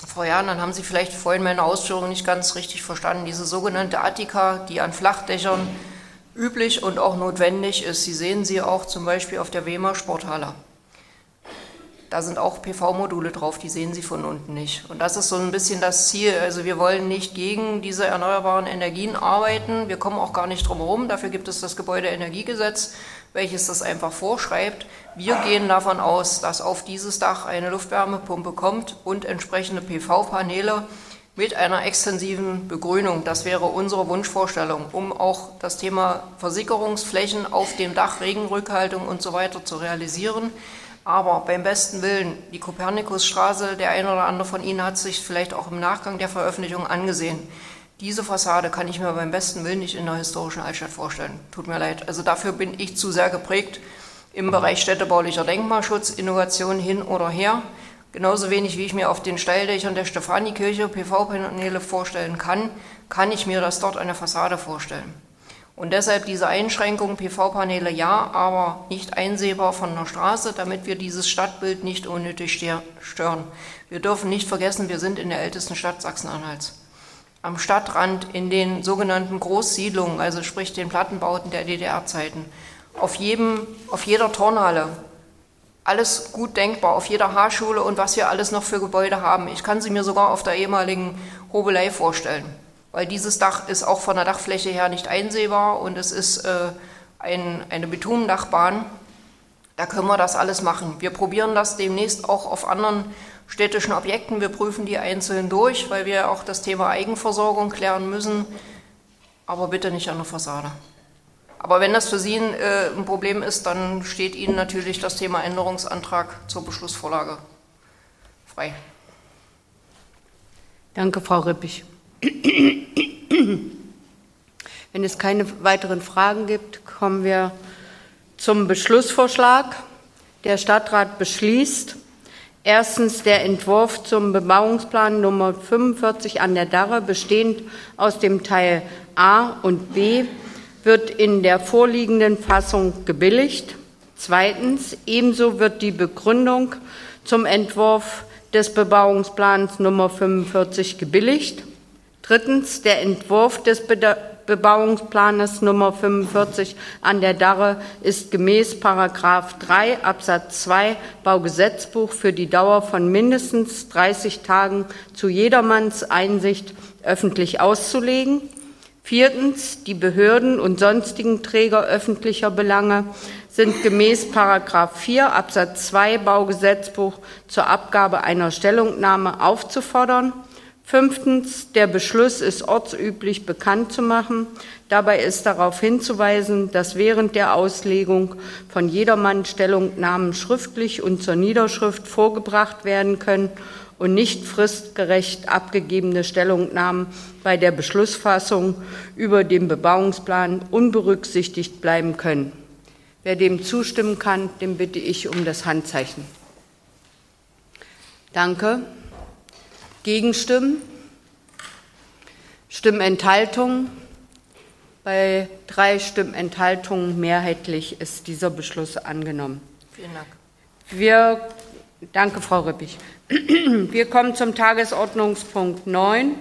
Frau Jahn, dann haben Sie vielleicht vorhin meine Ausführungen nicht ganz richtig verstanden. Diese sogenannte Attika, die an Flachdächern üblich und auch notwendig ist, Sie sehen sie auch zum Beispiel auf der Wehmer Sporthalle. Da sind auch P V-Module drauf, die sehen Sie von unten nicht. Und das ist so ein bisschen das Ziel. Also wir wollen nicht gegen diese erneuerbaren Energien arbeiten. Wir kommen auch gar nicht drum herum. Dafür gibt es das Gebäudeenergiegesetz, welches das einfach vorschreibt. Wir gehen davon aus, dass auf dieses Dach eine Luftwärmepumpe kommt und entsprechende P V-Paneele mit einer extensiven Begrünung. Das wäre unsere Wunschvorstellung, um auch das Thema Versickerungsflächen auf dem Dach, Regenrückhaltung und so weiter zu realisieren. Aber beim besten Willen, die Kopernikusstraße, der eine oder andere von Ihnen hat sich vielleicht auch im Nachgang der Veröffentlichung angesehen. Diese Fassade kann ich mir beim besten Willen nicht in der historischen Altstadt vorstellen. Tut mir leid. Also dafür bin ich zu sehr geprägt im Bereich städtebaulicher Denkmalschutz, Innovation hin oder her. Genauso wenig wie ich mir auf den Steildächern der Stephanikirche P V-Paneele vorstellen kann, kann ich mir das dort an der Fassade vorstellen. Und deshalb diese Einschränkung, P V-Paneele ja, aber nicht einsehbar von der Straße, damit wir dieses Stadtbild nicht unnötig stören. Wir dürfen nicht vergessen, wir sind in der ältesten Stadt Sachsen-Anhalts. Am Stadtrand in den sogenannten Großsiedlungen, also sprich den Plattenbauten der D D R-Zeiten, auf jedem, auf jeder Turnhalle, alles gut denkbar, auf jeder Haarschule und was wir alles noch für Gebäude haben. Ich kann sie mir sogar auf der ehemaligen Hobelei vorstellen. Weil dieses Dach ist auch von der Dachfläche her nicht einsehbar und es ist äh, ein, eine Betonendachbahn. Da können wir das alles machen. Wir probieren das demnächst auch auf anderen städtischen Objekten. Wir prüfen die einzeln durch, weil wir auch das Thema Eigenversorgung klären müssen. Aber bitte nicht an der Fassade. Aber wenn das für Sie ein, äh, ein Problem ist, dann steht Ihnen natürlich das Thema Änderungsantrag zur Beschlussvorlage frei. Danke, Frau Rippich. Wenn es keine weiteren Fragen gibt, kommen wir zum Beschlussvorschlag. Der Stadtrat beschließt, erstens der Entwurf zum Bebauungsplan Nummer fünfundvierzig an der Darre, bestehend aus dem Teil A und B, wird in der vorliegenden Fassung gebilligt. Zweitens, ebenso wird die Begründung zum Entwurf des Bebauungsplans Nummer fünfundvierzig gebilligt. Drittens, der Entwurf des Bebauungsplanes Nummer fünfundvierzig an der Darre ist gemäß Paragraph drei Absatz zwei Baugesetzbuch für die Dauer von mindestens dreißig Tagen zu jedermanns Einsicht öffentlich auszulegen. Viertens, die Behörden und sonstigen Träger öffentlicher Belange sind gemäß Paragraph vier Absatz zwei Baugesetzbuch zur Abgabe einer Stellungnahme aufzufordern. Fünftens, der Beschluss ist ortsüblich bekannt zu machen. Dabei ist darauf hinzuweisen, dass während der Auslegung von jedermann Stellungnahmen schriftlich und zur Niederschrift vorgebracht werden können und nicht fristgerecht abgegebene Stellungnahmen bei der Beschlussfassung über den Bebauungsplan unberücksichtigt bleiben können. Wer dem zustimmen kann, dem bitte ich um das Handzeichen. Danke. Gegenstimmen? Stimmenthaltungen? Bei drei Stimmenthaltungen mehrheitlich ist dieser Beschluss angenommen. Vielen Dank. Wir, danke, Frau Rippich. Wir kommen zum Tagesordnungspunkt neun.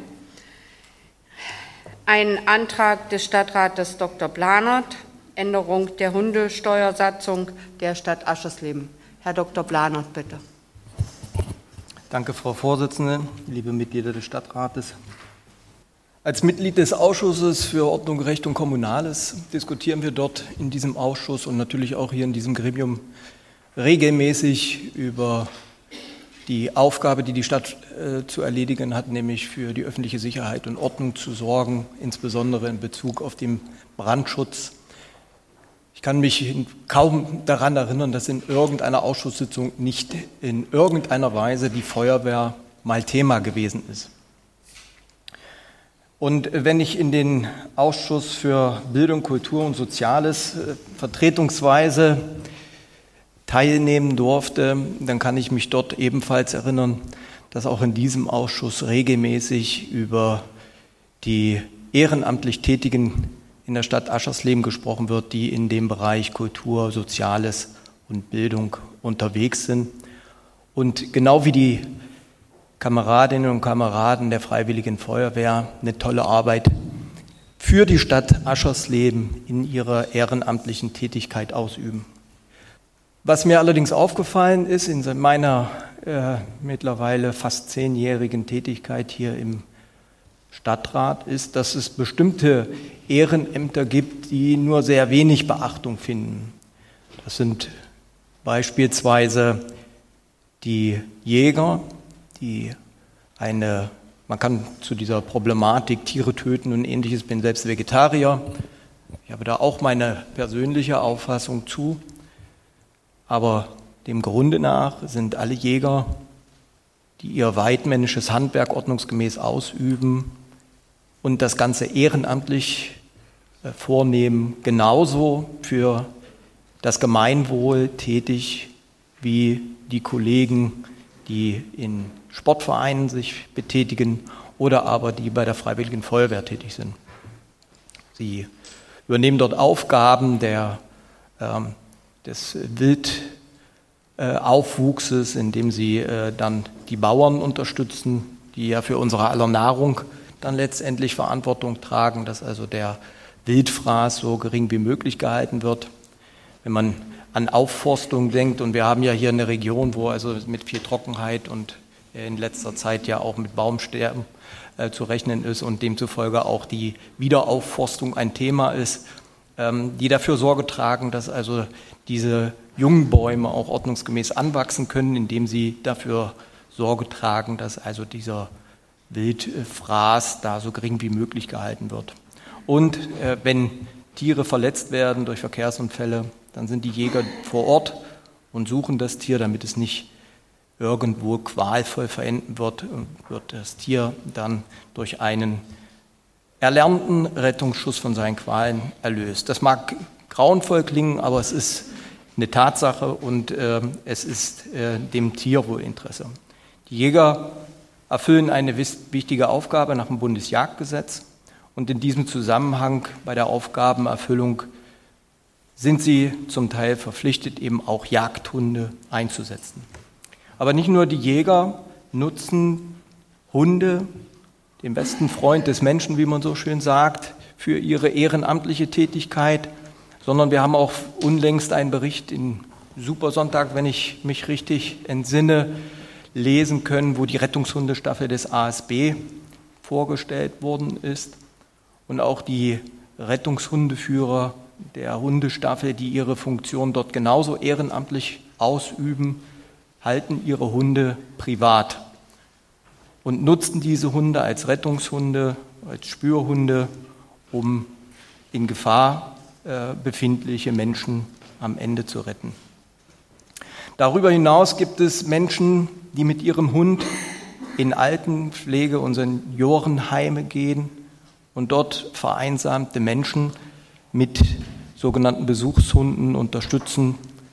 Ein Antrag des Stadtrates Doktor Blanert, Änderung der Hundesteuersatzung der Stadt Aschersleben. Herr Doktor Blanert, bitte. Danke, Frau Vorsitzende, liebe Mitglieder des Stadtrates. Als Mitglied des Ausschusses für Ordnung, Recht und Kommunales diskutieren wir dort in diesem Ausschuss und natürlich auch hier in diesem Gremium regelmäßig über die Aufgabe, die die Stadt äh, zu erledigen hat, nämlich für die öffentliche Sicherheit und Ordnung zu sorgen, insbesondere in Bezug auf den Brandschutz. Ich kann mich kaum daran erinnern, dass in irgendeiner Ausschusssitzung nicht in irgendeiner Weise die Feuerwehr mal Thema gewesen ist. Und wenn ich in den Ausschuss für Bildung, Kultur und Soziales äh, vertretungsweise teilnehmen durfte, dann kann ich mich dort ebenfalls erinnern, dass auch in diesem Ausschuss regelmäßig über die ehrenamtlich Tätigen in der Stadt Aschersleben gesprochen wird, die in dem Bereich Kultur, Soziales und Bildung unterwegs sind. Und genau wie die Kameradinnen und Kameraden der Freiwilligen Feuerwehr eine tolle Arbeit für die Stadt Aschersleben in ihrer ehrenamtlichen Tätigkeit ausüben. Was mir allerdings aufgefallen ist in meiner äh, mittlerweile fast zehnjährigen Tätigkeit hier im Stadtrat, ist, dass es bestimmte Ehrenämter gibt, die nur sehr wenig Beachtung finden. Das sind beispielsweise die Jäger, die eine, man kann zu dieser Problematik Tiere töten und ähnliches, bin selbst Vegetarier, ich habe da auch meine persönliche Auffassung zu, aber dem Grunde nach sind alle Jäger, die ihr weidmännisches Handwerk ordnungsgemäß ausüben und das Ganze ehrenamtlich äh, vornehmen, genauso für das Gemeinwohl tätig wie die Kollegen, die in Sportvereinen sich betätigen oder aber die bei der Freiwilligen Feuerwehr tätig sind. Sie übernehmen dort Aufgaben der, ähm, des Wildaufwuchses, äh, indem sie äh, dann die Bauern unterstützen, die ja für unsere aller Nahrung dann letztendlich Verantwortung tragen, dass also der Wildfraß so gering wie möglich gehalten wird. Wenn man an Aufforstung denkt, und wir haben ja hier eine Region, wo also mit viel Trockenheit und in letzter Zeit ja auch mit Baumsterben äh, zu rechnen ist und demzufolge auch die Wiederaufforstung ein Thema ist, ähm, die dafür Sorge tragen, dass also diese jungen Bäume auch ordnungsgemäß anwachsen können, indem sie dafür Sorge tragen, dass also dieser Wildfraß da so gering wie möglich gehalten wird. Und äh, wenn Tiere verletzt werden durch Verkehrsunfälle, dann sind die Jäger vor Ort und suchen das Tier, damit es nicht irgendwo qualvoll verenden wird, und wird das Tier dann durch einen erlernten Rettungsschuss von seinen Qualen erlöst. Das mag grauenvoll klingen, aber es ist eine Tatsache und äh, es ist äh, dem Tierwohl Interesse. Die Jäger erfüllen eine wichtige Aufgabe nach dem Bundesjagdgesetz und in diesem Zusammenhang bei der Aufgabenerfüllung sind sie zum Teil verpflichtet, eben auch Jagdhunde einzusetzen. Aber nicht nur die Jäger nutzen Hunde, den besten Freund des Menschen, wie man so schön sagt, für ihre ehrenamtliche Tätigkeit, sondern wir haben auch unlängst einen Bericht in Supersonntag, wenn ich mich richtig entsinne, lesen können, wo die Rettungshundestaffel des A S B vorgestellt worden ist und auch die Rettungshundeführer der Hundestaffel, die ihre Funktion dort genauso ehrenamtlich ausüben, halten ihre Hunde privat und nutzen diese Hunde als Rettungshunde, als Spürhunde, um in Gefahr äh, befindliche Menschen am Ende zu retten. Darüber hinaus gibt es Menschen, die mit ihrem Hund in Altenpflege- und Seniorenheime gehen und dort vereinsamte Menschen mit sogenannten Besuchshunden unterstützen,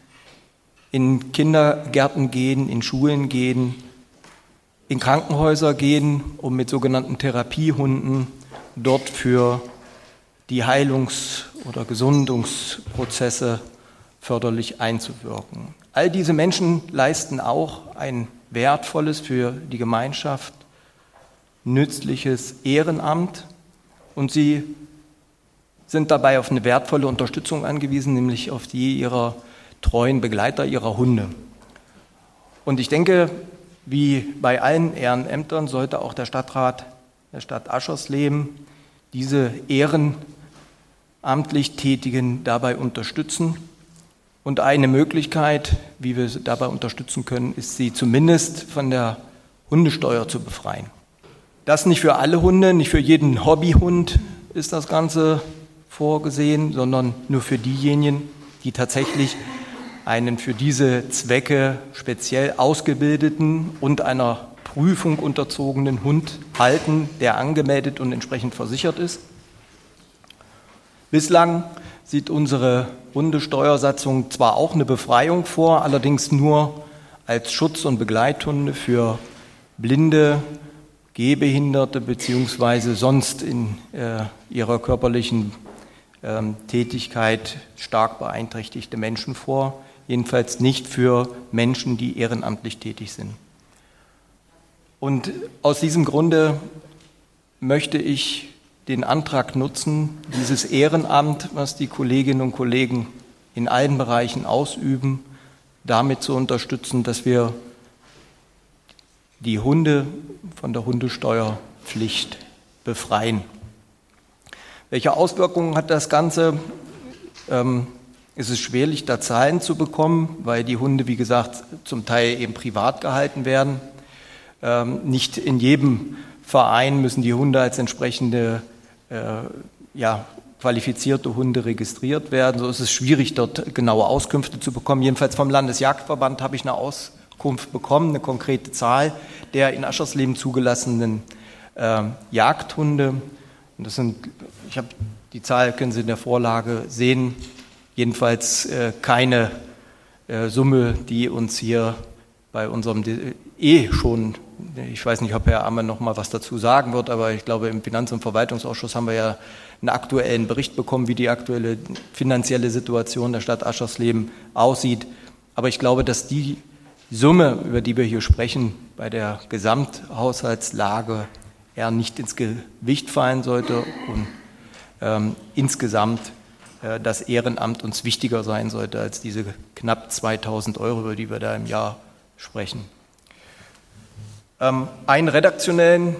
in Kindergärten gehen, in Schulen gehen, in Krankenhäuser gehen, um mit sogenannten Therapiehunden dort für die Heilungs- oder Gesundungsprozesse förderlich einzuwirken. All diese Menschen leisten auch ein wertvolles, für die Gemeinschaft nützliches Ehrenamt und sie sind dabei auf eine wertvolle Unterstützung angewiesen, nämlich auf die ihrer treuen Begleiter, ihrer Hunde. Und ich denke, wie bei allen Ehrenämtern sollte auch der Stadtrat der Stadt Aschersleben diese ehrenamtlich Tätigen dabei unterstützen. Und eine Möglichkeit, wie wir sie dabei unterstützen können, ist, sie zumindest von der Hundesteuer zu befreien. Das nicht für alle Hunde, nicht für jeden Hobbyhund ist das Ganze vorgesehen, sondern nur für diejenigen, die tatsächlich einen für diese Zwecke speziell ausgebildeten und einer Prüfung unterzogenen Hund halten, der angemeldet und entsprechend versichert ist. Bislang sieht unsere Hundesteuersatzung zwar auch eine Befreiung vor, allerdings nur als Schutz- und Begleithunde für Blinde, Gehbehinderte beziehungsweise sonst in äh, ihrer körperlichen äh, Tätigkeit stark beeinträchtigte Menschen vor, jedenfalls nicht für Menschen, die ehrenamtlich tätig sind. Und aus diesem Grunde möchte ich den Antrag nutzen, dieses Ehrenamt, was die Kolleginnen und Kollegen in allen Bereichen ausüben, damit zu unterstützen, dass wir die Hunde von der Hundesteuerpflicht befreien. Welche Auswirkungen hat das Ganze? Ähm, es ist schwerlich, da Zahlen zu bekommen, weil die Hunde, wie gesagt, zum Teil eben privat gehalten werden. Ähm, nicht in jedem Verein müssen die Hunde als entsprechende äh, ja, qualifizierte Hunde registriert werden. So ist es schwierig, dort genaue Auskünfte zu bekommen. Jedenfalls vom Landesjagdverband habe ich eine Auskunft bekommen, eine konkrete Zahl der in Aschersleben zugelassenen äh, Jagdhunde. Und das sind, ich habe die Zahl, können Sie in der Vorlage sehen, jedenfalls äh, keine äh, Summe, die uns hier bei unserem eh schon, ich weiß nicht, ob Herr Ammann noch mal was dazu sagen wird, aber ich glaube, im Finanz- und Verwaltungsausschuss haben wir ja einen aktuellen Bericht bekommen, wie die aktuelle finanzielle Situation der Stadt Aschersleben aussieht. Aber ich glaube, dass die Summe, über die wir hier sprechen, bei der Gesamthaushaltslage eher nicht ins Gewicht fallen sollte und ähm, insgesamt äh, das Ehrenamt uns wichtiger sein sollte als diese knapp zweitausend Euro, über die wir da im Jahr sprechen. Ähm, einen redaktionellen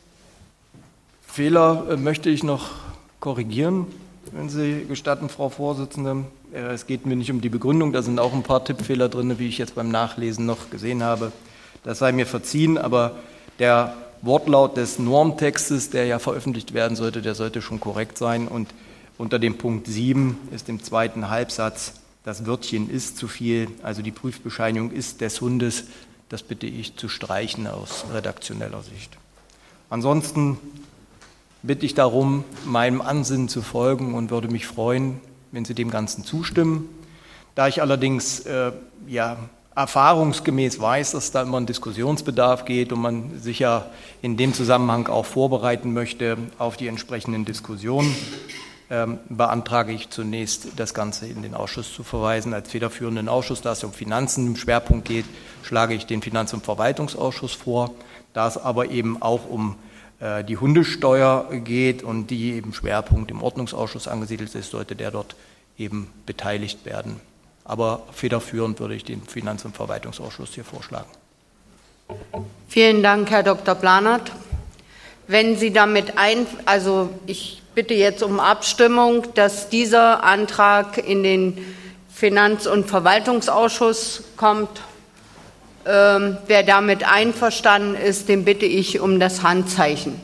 Fehler äh, möchte ich noch korrigieren, wenn Sie gestatten, Frau Vorsitzende. Äh, es geht mir nicht um die Begründung, da sind auch ein paar Tippfehler drin, wie ich jetzt beim Nachlesen noch gesehen habe. Das sei mir verziehen, aber der Wortlaut des Normtextes, der ja veröffentlicht werden sollte, der sollte schon korrekt sein. Und unter dem Punkt sieben ist im zweiten Halbsatz, das Wörtchen ist zu viel, also die Prüfbescheinigung ist des Hundes, das bitte ich zu streichen aus redaktioneller Sicht. Ansonsten bitte ich darum, meinem Ansinnen zu folgen und würde mich freuen, wenn Sie dem Ganzen zustimmen. Da ich allerdings äh, ja, erfahrungsgemäß weiß, dass da immer ein Diskussionsbedarf geht und man sich ja in dem Zusammenhang auch vorbereiten möchte auf die entsprechenden Diskussionen, ähm, beantrage ich zunächst, das Ganze in den Ausschuss zu verweisen. Als federführenden Ausschuss, da es um Finanzen im Schwerpunkt geht, schlage ich den Finanz- und Verwaltungsausschuss vor. Da es aber eben auch um äh, die Hundesteuer geht und die eben Schwerpunkt im Ordnungsausschuss angesiedelt ist, sollte der dort eben beteiligt werden. Aber federführend würde ich den Finanz- und Verwaltungsausschuss hier vorschlagen. Vielen Dank, Herr Doktor Planert. Wenn Sie damit ein, also ich bitte jetzt um Abstimmung, dass dieser Antrag in den Finanz- und Verwaltungsausschuss kommt. Ähm, wer damit einverstanden ist, den bitte ich um das Handzeichen.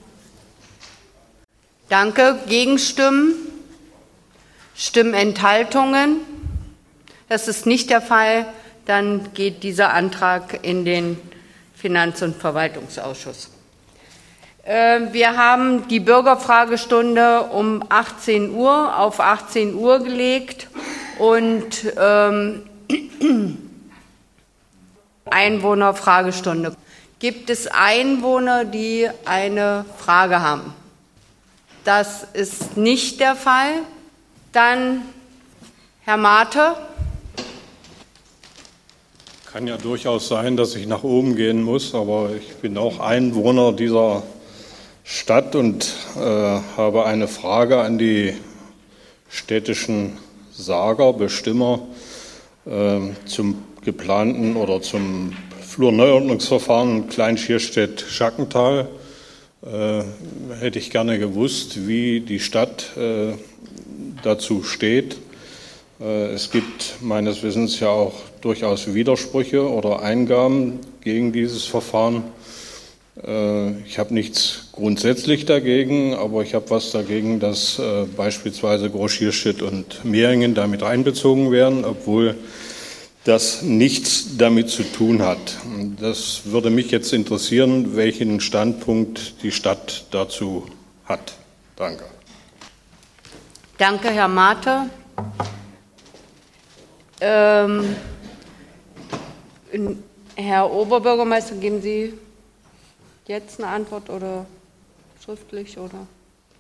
Danke. Gegenstimmen? Stimmenthaltungen? Das ist nicht der Fall. Dann geht dieser Antrag in den Finanz- und Verwaltungsausschuss. Wir haben die Bürgerfragestunde um achtzehn Uhr auf achtzehn Uhr gelegt und ähm, Einwohnerfragestunde. Gibt es Einwohner, die eine Frage haben? Das ist nicht der Fall. Dann Herr Mate. Kann ja durchaus sein, dass ich nach oben gehen muss, aber ich bin auch Einwohner dieser Stadt und äh, habe eine Frage an die städtischen Sager, Bestimmer äh, zum geplanten oder zum Flurneuordnungsverfahren Klein-Schierstedt-Schackental. Äh, hätte ich gerne gewusst, wie die Stadt äh, dazu steht. Äh, es gibt meines Wissens ja auch durchaus Widersprüche oder Eingaben gegen dieses Verfahren. Ich habe nichts grundsätzlich dagegen, aber ich habe was dagegen, dass äh, beispielsweise Groß-Schierstedt und Mehringen damit einbezogen werden, obwohl das nichts damit zu tun hat. Das würde mich jetzt interessieren, welchen Standpunkt die Stadt dazu hat. Danke. Danke, Herr Mate. Ähm, Herr Oberbürgermeister, geben Sie jetzt eine Antwort oder schriftlich? Oder?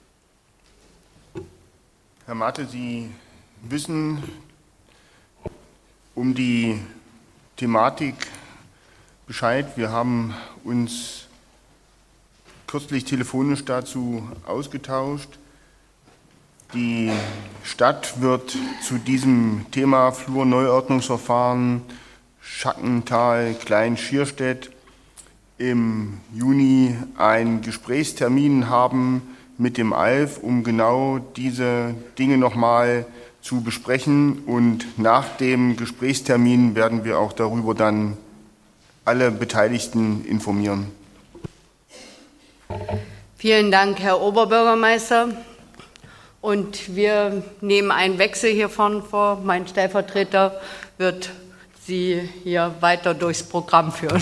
Herr Mate, Sie wissen um die Thematik Bescheid. Wir haben uns kürzlich telefonisch dazu ausgetauscht. Die Stadt wird zu diesem Thema Flurneuordnungsverfahren Schackental, Klein-Schierstedt im Juni einen Gesprächstermin haben mit dem A L F, um genau diese Dinge nochmal zu besprechen. Und nach dem Gesprächstermin werden wir auch darüber dann alle Beteiligten informieren. Vielen Dank, Herr Oberbürgermeister. Und wir nehmen einen Wechsel hier vorne vor. Mein Stellvertreter wird Sie hier weiter durchs Programm führen.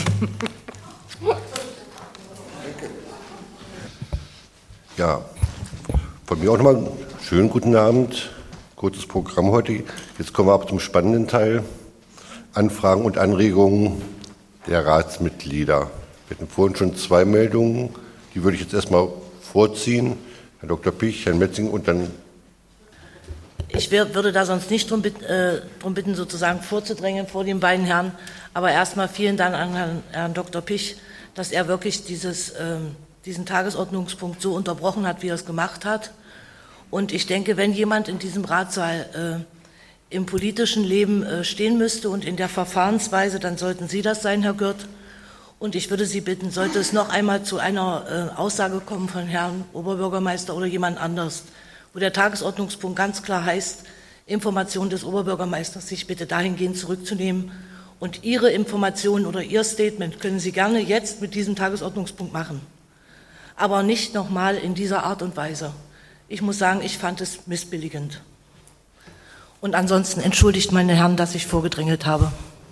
Ja, von mir auch nochmal einen schönen guten Abend. Kurzes Programm heute. Jetzt kommen wir ab zum spannenden Teil. Anfragen und Anregungen der Ratsmitglieder. Wir hatten vorhin schon zwei Meldungen. Die würde ich jetzt erstmal vorziehen. Herr Doktor Pich, Herrn Metzing und dann. Ich würde da sonst nicht darum äh, bitten, sozusagen vorzudrängen vor den beiden Herren. Aber erstmal vielen Dank an Herrn, Herrn Doktor Pich, dass er wirklich dieses, äh, diesen Tagesordnungspunkt so unterbrochen hat, wie er es gemacht hat. Und ich denke, wenn jemand in diesem Ratssaal äh, im politischen Leben äh, stehen müsste und in der Verfahrensweise, dann sollten Sie das sein, Herr Gürt. Und ich würde Sie bitten, sollte es noch einmal zu einer äh, Aussage kommen von Herrn Oberbürgermeister oder jemand anders, wo der Tagesordnungspunkt ganz klar heißt, Information des Oberbürgermeisters, sich bitte dahingehend zurückzunehmen. Und Ihre Informationen oder Ihr Statement können Sie gerne jetzt mit diesem Tagesordnungspunkt machen. Aber nicht nochmal in dieser Art und Weise. Ich muss sagen, ich fand es missbilligend. Und ansonsten entschuldigt meine Herren, dass ich vorgedrängelt habe.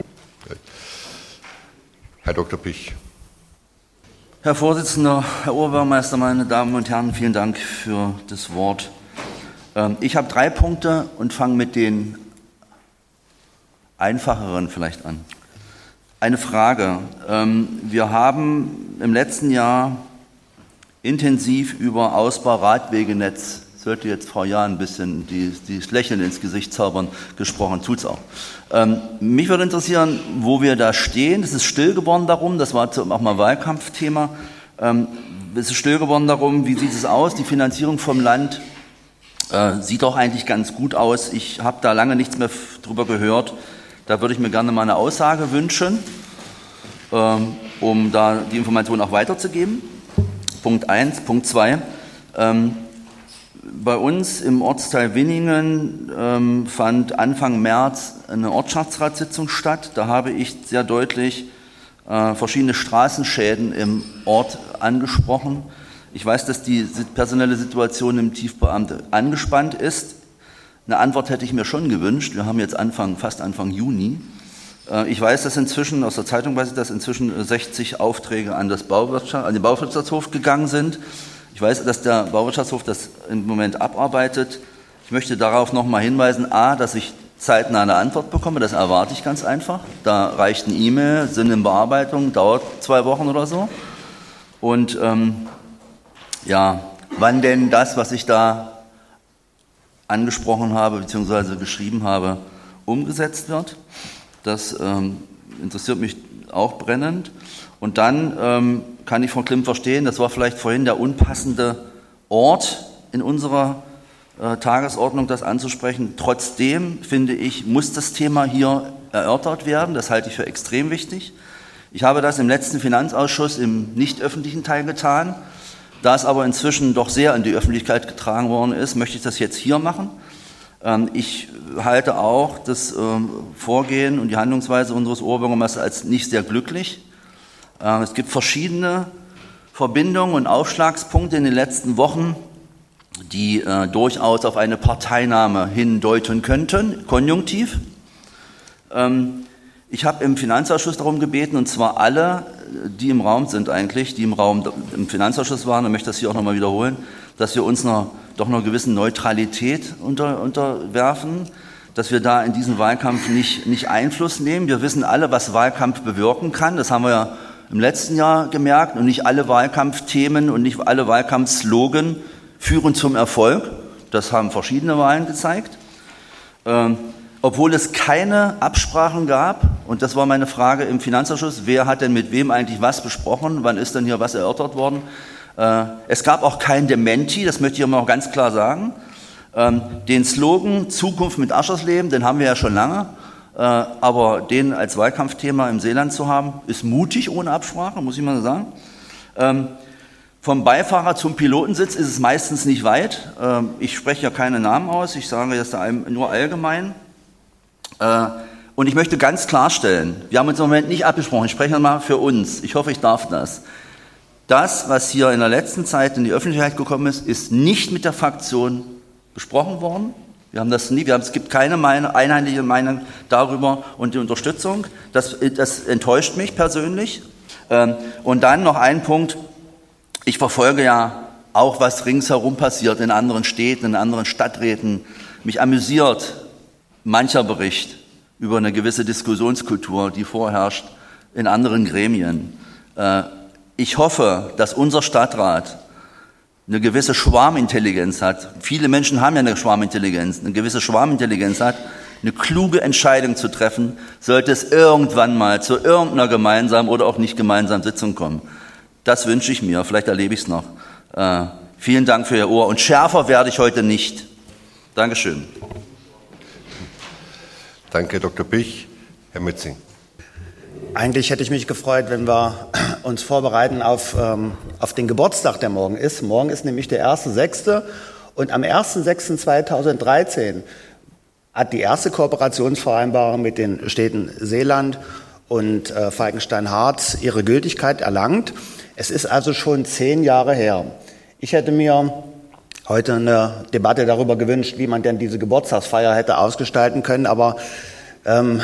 Herr Doktor Pich. Herr Vorsitzender, Herr Oberbürgermeister, meine Damen und Herren, vielen Dank für das Wort. Ich habe drei Punkte und fange mit den einfacheren vielleicht an. Eine Frage. Wir haben im letzten Jahr intensiv über Ausbau Radwegenetz, sollte jetzt Frau Jahn ein bisschen die, die Lächeln ins Gesicht zaubern, gesprochen, tut's auch. Ähm, mich würde interessieren, wo wir da stehen. Es ist still geworden darum, das war auch mal Wahlkampfthema. Ähm, es ist still geworden darum, wie sieht es aus? Die Finanzierung vom Land äh, sieht doch eigentlich ganz gut aus. Ich habe da lange nichts mehr drüber gehört. Da würde ich mir gerne mal eine Aussage wünschen, ähm, um da die Information auch weiterzugeben. Punkt eins. Punkt zwei. Ähm, bei uns im Ortsteil Winningen ähm, fand Anfang März eine Ortschaftsratssitzung statt. Da habe ich sehr deutlich äh, verschiedene Straßenschäden im Ort angesprochen. Ich weiß, dass die personelle Situation im Tiefbauamt angespannt ist. Eine Antwort hätte ich mir schon gewünscht. Wir haben jetzt Anfang, fast Anfang Juni. Äh, ich weiß, dass inzwischen, aus der Zeitung weiß ich, dass inzwischen sechzig Aufträge an, das Bauwirtschaft, an den Bauwirtschaftshof gegangen sind. Ich weiß, dass der Bauwirtschaftshof das im Moment abarbeitet. Ich möchte darauf noch mal hinweisen, a, dass ich zeitnah eine Antwort bekomme, das erwarte ich ganz einfach. Da reicht ein E-Mail, sind in Bearbeitung, dauert zwei Wochen oder so. Und ähm, ja, wann denn das, was ich da angesprochen habe bzw. geschrieben habe, umgesetzt wird, das ähm, interessiert mich auch brennend. Und dann ähm, kann ich von Klimm verstehen, das war vielleicht vorhin der unpassende Ort in unserer äh, Tagesordnung, das anzusprechen. Trotzdem, finde ich, muss das Thema hier erörtert werden. Das halte ich für extrem wichtig. Ich habe das im letzten Finanzausschuss im nicht öffentlichen Teil getan. Da es aber inzwischen doch sehr in die Öffentlichkeit getragen worden ist, möchte ich das jetzt hier machen. Ähm, ich halte auch das ähm, Vorgehen und die Handlungsweise unseres Oberbürgermeisters als nicht sehr glücklich. Es gibt verschiedene Verbindungen und Aufschlagspunkte in den letzten Wochen, die äh, durchaus auf eine Parteinahme hindeuten könnten, konjunktiv. Ähm, ich habe im Finanzausschuss darum gebeten, und zwar alle, die im Raum sind eigentlich, die im Raum im Finanzausschuss waren, und möchte das hier auch nochmal wiederholen, dass wir uns einer, doch einer gewissen Neutralität unter, unterwerfen, dass wir da in diesen Wahlkampf nicht, nicht Einfluss nehmen. Wir wissen alle, was Wahlkampf bewirken kann. Das haben wir ja im letzten Jahr gemerkt, und nicht alle Wahlkampfthemen und nicht alle Wahlkampfslogan führen zum Erfolg. Das haben verschiedene Wahlen gezeigt. Ähm, obwohl es keine Absprachen gab und das war meine Frage im Finanzausschuss, wer hat denn mit wem eigentlich was besprochen, wann ist denn hier was erörtert worden? Äh, es gab auch kein Dementi, das möchte ich immer noch ganz klar sagen. Ähm, den Slogan Zukunft mit Aschersleben, den haben wir ja schon lange, äh, aber den als Wahlkampfthema im Seeland zu haben, ist mutig ohne Absprache, muss ich mal sagen. Ähm, vom Beifahrer zum Pilotensitz ist es meistens nicht weit. Ähm, ich spreche ja keine Namen aus, ich sage das nur allgemein. Äh, und ich möchte ganz klarstellen, wir haben uns im Moment nicht abgesprochen, ich spreche mal für uns, ich hoffe, ich darf das. Das, was hier in der letzten Zeit in die Öffentlichkeit gekommen ist, ist nicht mit der Fraktion besprochen worden. Wir haben das nie, wir haben, es gibt keine Meinung, einheitliche Meinung darüber und die Unterstützung. Das, das enttäuscht mich persönlich. Und dann noch ein Punkt. Ich verfolge ja auch, was ringsherum passiert in anderen Städten, in anderen Stadträten. Mich amüsiert mancher Bericht über eine gewisse Diskussionskultur, die vorherrscht in anderen Gremien. Ich hoffe, dass unser Stadtrat eine gewisse Schwarmintelligenz hat. Viele Menschen haben ja eine Schwarmintelligenz, eine gewisse Schwarmintelligenz hat, eine kluge Entscheidung zu treffen, sollte es irgendwann mal zu irgendeiner gemeinsamen oder auch nicht gemeinsamen Sitzung kommen. Das wünsche ich mir, vielleicht erlebe ich es noch. Äh, vielen Dank für Ihr Ohr und schärfer werde ich heute nicht. Dankeschön. Danke, Doktor Pich. Herr Mützing. Eigentlich hätte ich mich gefreut, wenn wir uns vorbereiten auf, ähm, auf den Geburtstag, der morgen ist. Morgen ist nämlich der erster sechste und am erster sechster zweitausenddreizehn hat die erste Kooperationsvereinbarung mit den Städten Seeland und äh, Falkenstein-Harz ihre Gültigkeit erlangt. Es ist also schon zehn Jahre her. Ich hätte mir heute eine Debatte darüber gewünscht, wie man denn diese Geburtstagsfeier hätte ausgestalten können, aber ähm,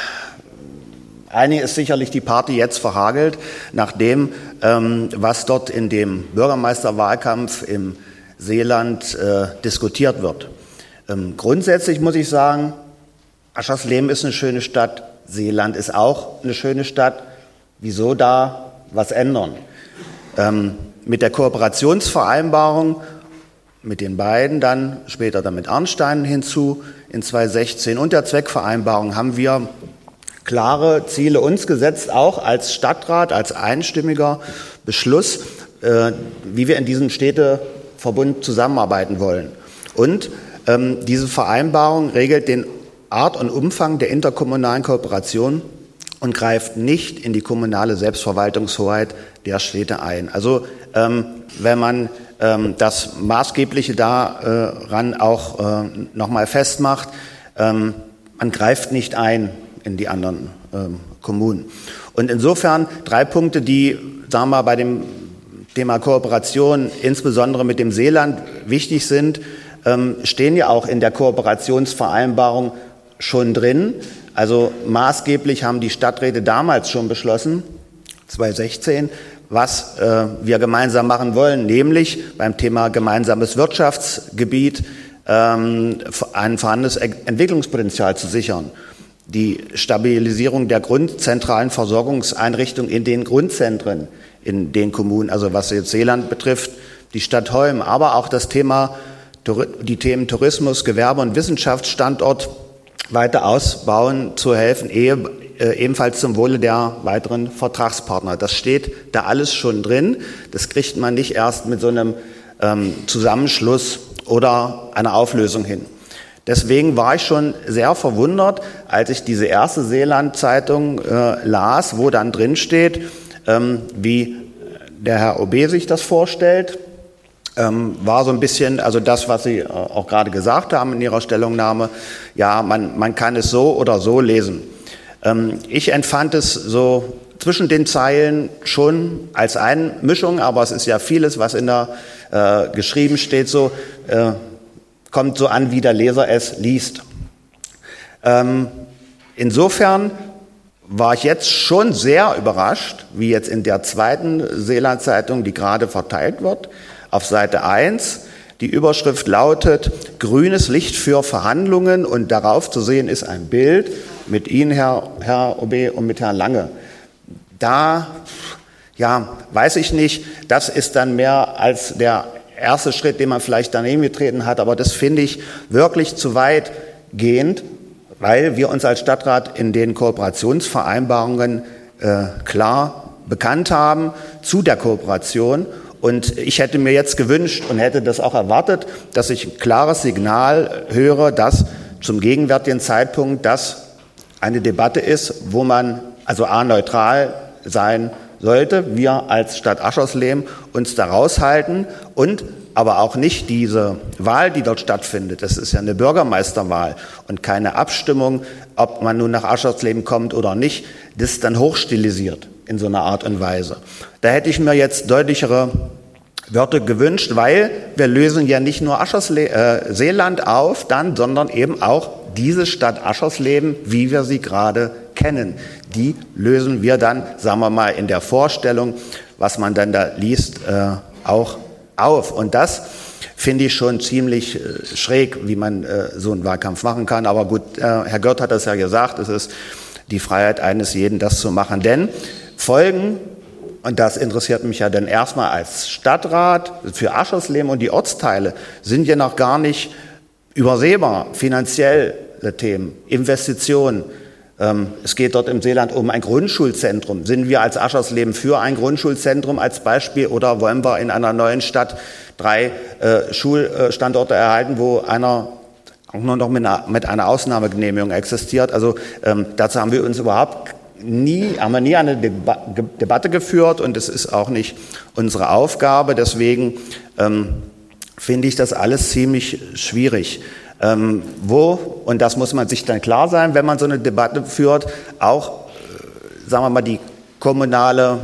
Einigen ist sicherlich die Party jetzt verhagelt, nach dem, ähm, was dort in dem Bürgermeisterwahlkampf im Seeland äh, diskutiert wird. Ähm, grundsätzlich muss ich sagen, Aschersleben ist eine schöne Stadt, Seeland ist auch eine schöne Stadt. Wieso da was ändern? Ähm, mit der Kooperationsvereinbarung mit den beiden, dann später dann mit Arnstein hinzu in zweitausendsechzehn und der Zweckvereinbarung haben wir klare Ziele uns gesetzt, auch als Stadtrat, als einstimmiger Beschluss, äh, wie wir in diesem Städteverbund zusammenarbeiten wollen. Und ähm, diese Vereinbarung regelt den Art und Umfang der interkommunalen Kooperation und greift nicht in die kommunale Selbstverwaltungshoheit der Städte ein. Also ähm, wenn man ähm, das Maßgebliche daran auch äh, nochmal festmacht, ähm, man greift nicht ein in die anderen ähm, Kommunen. Und insofern drei Punkte, die, sagen wir mal, bei dem Thema Kooperation, insbesondere mit dem Seeland, wichtig sind, ähm, stehen ja auch in der Kooperationsvereinbarung schon drin. Also maßgeblich haben die Stadträte damals schon beschlossen, zweitausendsechzehn, was äh, wir gemeinsam machen wollen, nämlich beim Thema gemeinsames Wirtschaftsgebiet ähm, ein vorhandenes Entwicklungspotenzial zu sichern. Die Stabilisierung der grundzentralen Versorgungseinrichtungen in den Grundzentren in den Kommunen, also was jetzt Seeland betrifft, die Stadt Holm, aber auch das Thema, die Themen Tourismus, Gewerbe und Wissenschaftsstandort weiter ausbauen, zu helfen, ehe, äh, ebenfalls zum Wohle der weiteren Vertragspartner. Das steht da alles schon drin. Das kriegt man nicht erst mit so einem ähm, Zusammenschluss oder einer Auflösung hin. Deswegen war ich schon sehr verwundert, als ich diese erste Seeland-Zeitung äh, las, wo dann drin steht, ähm, wie der Herr O B sich das vorstellt. Ähm, war so ein bisschen, also das, was Sie äh, auch gerade gesagt haben in Ihrer Stellungnahme, ja, man, man kann es so oder so lesen. Ähm, ich empfand es so zwischen den Zeilen schon als Einmischung, aber es ist ja vieles, was in der äh, geschrieben steht, so äh, kommt so an, wie der Leser es liest. Ähm, insofern war ich jetzt schon sehr überrascht, wie jetzt in der zweiten Seeland-Zeitung, die gerade verteilt wird, auf Seite eins, die Überschrift lautet grünes Licht für Verhandlungen und darauf zu sehen ist ein Bild mit Ihnen, Herr, Herr O B, und mit Herrn Lange. Da, ja, weiß ich nicht, das ist dann mehr als der erste Schritt, den man vielleicht daneben getreten hat, aber das finde ich wirklich zu weit gehend, weil wir uns als Stadtrat in den Kooperationsvereinbarungen äh, klar bekannt haben zu der Kooperation. Und ich hätte mir jetzt gewünscht und hätte das auch erwartet, dass ich ein klares Signal höre, dass zum gegenwärtigen Zeitpunkt das eine Debatte ist, wo man also a neutral sein sollte, wir als Stadt Aschersleben uns da raushalten und aber auch nicht diese Wahl, die dort stattfindet. Das ist ja eine Bürgermeisterwahl und keine Abstimmung, ob man nun nach Aschersleben kommt oder nicht. Das ist dann hochstilisiert in so einer Art und Weise. Da hätte ich mir jetzt deutlichere Wörter gewünscht, weil wir lösen ja nicht nur Aschersleben, äh, Seeland auf, dann, sondern eben auch diese Stadt Aschersleben, wie wir sie gerade kennen. Die lösen wir dann, sagen wir mal, in der Vorstellung, was man dann da liest, äh, auch auf. Und das finde ich schon ziemlich äh, schräg, wie man äh, so einen Wahlkampf machen kann. Aber gut, äh, Herr Görth hat das ja gesagt, es ist die Freiheit eines jeden, das zu machen. Denn Folgen, und das interessiert mich ja dann erstmal als Stadtrat für Aschersleben und die Ortsteile, sind ja noch gar nicht übersehbar. Finanzielle Themen, Investitionen. Ähm, es geht dort im Seeland um ein Grundschulzentrum. Sind wir als Aschersleben für ein Grundschulzentrum als Beispiel oder wollen wir in einer neuen Stadt drei äh, Schulstandorte erhalten, wo einer auch nur noch mit einer, mit einer Ausnahmegenehmigung existiert? Also ähm, dazu haben wir uns überhaupt nie, haben wir nie eine Deba Debatte geführt und es ist auch nicht unsere Aufgabe. Deswegen ähm, finde ich das alles ziemlich schwierig. Ähm, wo, und das muss man sich dann klar sein, wenn man so eine Debatte führt, auch, äh, sagen wir mal, die kommunale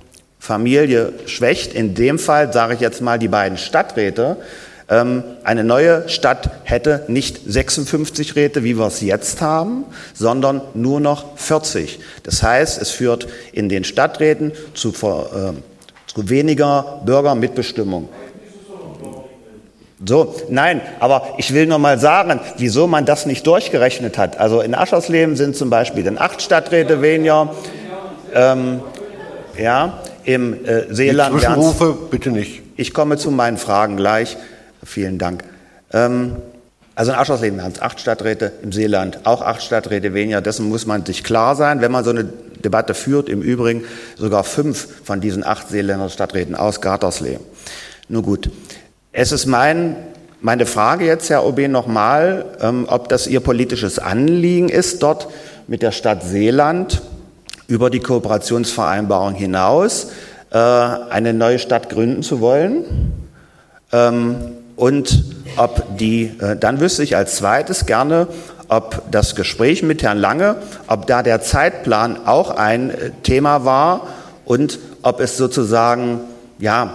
Familie schwächt. In dem Fall sage ich jetzt mal die beiden Stadträte. Ähm, eine neue Stadt hätte nicht sechsundfünfzig Räte, wie wir es jetzt haben, sondern nur noch vierzig. Das heißt, es führt in den Stadträten zu, äh, zu weniger Bürgermitbestimmung. So, nein, aber ich will nur mal sagen, wieso man das nicht durchgerechnet hat. Also in Aschersleben sind zum Beispiel dann acht Stadträte weniger. Ähm, ja, im äh, Seeland. Die Zwischenrufe bitte nicht. Ich komme zu meinen Fragen gleich. Vielen Dank. Ähm, also in Aschersleben haben es acht Stadträte, im Seeland auch acht Stadträte weniger. Dessen muss man sich klar sein, wenn man so eine Debatte führt. Im Übrigen sogar fünf von diesen acht Seeländer Stadträten aus Gatersleben. Nun gut. Es ist mein, meine Frage jetzt, Herr O B, nochmal, ähm, ob das Ihr politisches Anliegen ist, dort mit der Stadt Seeland über die Kooperationsvereinbarung hinaus äh, eine neue Stadt gründen zu wollen. Ähm, und ob die, äh, dann wüsste ich als zweites gerne, ob das Gespräch mit Herrn Lange, ob da der Zeitplan auch ein äh, Thema war und ob es sozusagen, ja,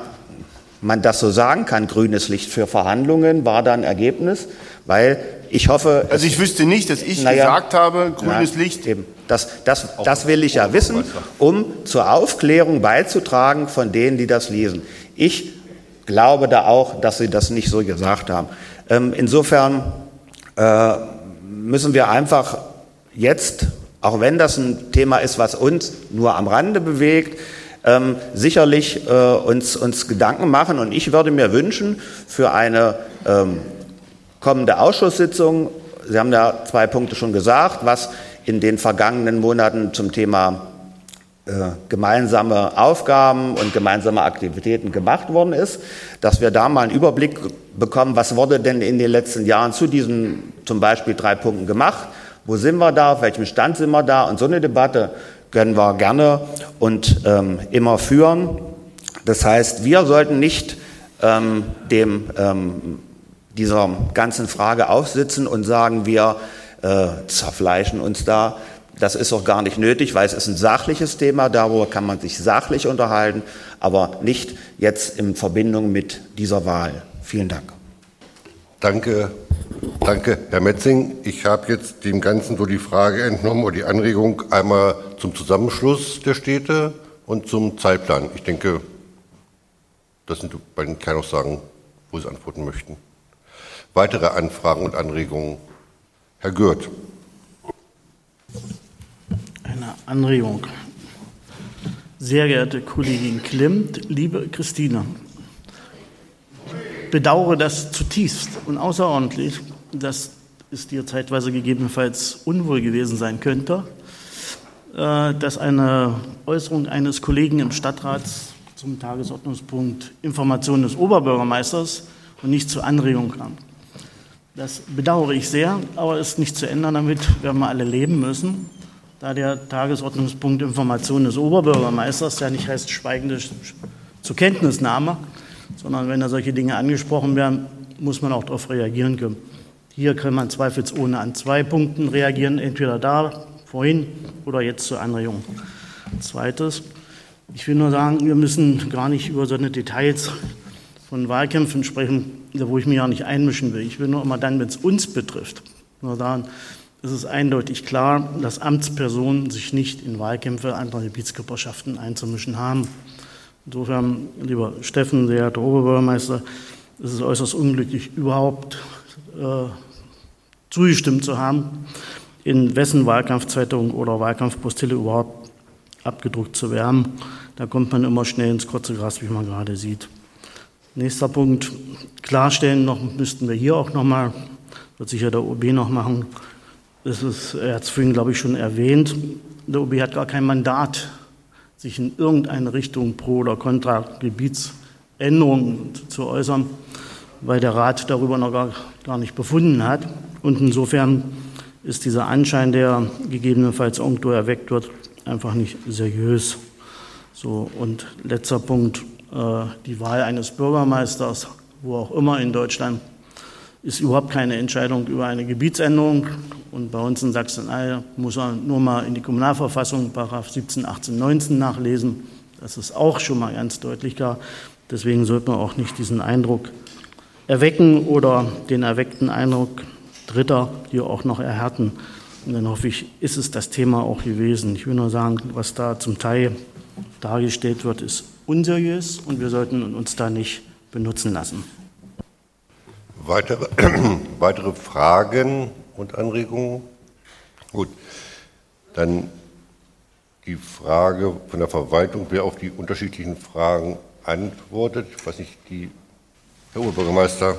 man das so sagen kann, grünes Licht für Verhandlungen, war da ein Ergebnis, weil ich hoffe... Also ich wüsste nicht, dass ich naja, gesagt habe, grünes na, Licht. Eben. Das, das, das will ich ja wissen, um zur Aufklärung beizutragen von denen, die das lesen. Ich glaube da auch, dass Sie das nicht so gesagt haben. Ähm, insofern äh, müssen wir einfach jetzt, auch wenn das ein Thema ist, was uns nur am Rande bewegt, Ähm, sicherlich äh, uns, uns Gedanken machen. Und ich würde mir wünschen, für eine ähm, kommende Ausschusssitzung, Sie haben ja zwei Punkte schon gesagt, was in den vergangenen Monaten zum Thema äh, gemeinsame Aufgaben und gemeinsame Aktivitäten gemacht worden ist, dass wir da mal einen Überblick bekommen, was wurde denn in den letzten Jahren zu diesen zum Beispiel drei Punkten gemacht, wo sind wir da, auf welchem Stand sind wir da, und so eine Debatte können wir gerne und ähm, immer führen. Das heißt, wir sollten nicht ähm, dem, ähm, dieser ganzen Frage aufsitzen und sagen, wir äh, zerfleischen uns da. Das ist auch gar nicht nötig, weil es ist ein sachliches Thema, darüber kann man sich sachlich unterhalten, aber nicht jetzt in Verbindung mit dieser Wahl. Vielen Dank. Danke, danke, Herr Metzing. Ich habe jetzt dem Ganzen so die Frage entnommen oder die Anregung einmal zum Zusammenschluss der Städte und zum Zeitplan. Ich denke, das sind bei den Kernaussagen, wo Sie antworten möchten. Weitere Anfragen und Anregungen? Herr Görth. Eine Anregung. Sehr geehrte Kollegin Klimt, liebe Christine, ich bedauere das zutiefst und außerordentlich, dass es dir zeitweise gegebenenfalls unwohl gewesen sein könnte, dass eine Äußerung eines Kollegen im Stadtrat zum Tagesordnungspunkt Information des Oberbürgermeisters und nicht zur Anregung kam. Das bedauere ich sehr, aber ist nicht zu ändern. Damit werden wir alle leben müssen, da der Tagesordnungspunkt Information des Oberbürgermeisters ja nicht heißt schweigende zur Kenntnisnahme, sondern wenn da solche Dinge angesprochen werden, muss man auch darauf reagieren können. Hier kann man zweifelsohne an zwei Punkten reagieren, entweder da, vorhin oder jetzt zur Anregung. Zweites, ich will nur sagen, wir müssen gar nicht über so eine Details von Wahlkämpfen sprechen, wo ich mich ja nicht einmischen will. Ich will nur immer dann, wenn es uns betrifft, nur sagen, es ist eindeutig klar, dass Amtspersonen sich nicht in Wahlkämpfe anderer Gebietskörperschaften einzumischen haben. Insofern, lieber Steffen, sehr geehrter Oberbürgermeister, es ist äußerst unglücklich, überhaupt äh, zugestimmt zu haben, in wessen Wahlkampfzeitung oder Wahlkampfpostille überhaupt abgedruckt zu werden. Da kommt man immer schnell ins kurze Gras, wie man gerade sieht. Nächster Punkt, klarstellen noch, müssten wir hier auch noch mal, wird sicher der O B noch machen. Das ist, er hat es vorhin, glaube ich, schon erwähnt, der O B hat gar kein Mandat, sich in irgendeine Richtung pro oder contra Gebietsänderungen zu äußern, weil der Rat darüber noch gar, gar nicht befunden hat. Und insofern ist dieser Anschein, der gegebenenfalls irgendwo erweckt wird, einfach nicht seriös. So, und letzter Punkt, äh, die Wahl eines Bürgermeisters, wo auch immer in Deutschland, ist überhaupt keine Entscheidung über eine Gebietsänderung. Und bei uns in Sachsen-Anhalt muss man nur mal in die Kommunalverfassung, Paragraph siebzehn, achtzehn, neunzehn nachlesen. Das ist auch schon mal ganz deutlich klar. Deswegen sollte man auch nicht diesen Eindruck erwecken oder den erweckten Eindruck Dritter hier auch noch erhärten. Und dann hoffe ich, ist es das Thema auch gewesen. Ich will nur sagen, was da zum Teil dargestellt wird, ist unseriös und wir sollten uns da nicht benutzen lassen. Weitere, weitere Fragen und Anregungen? Gut, dann die Frage von der Verwaltung, wer auf die unterschiedlichen Fragen antwortet. Ich weiß nicht, die, Herr Oberbürgermeister.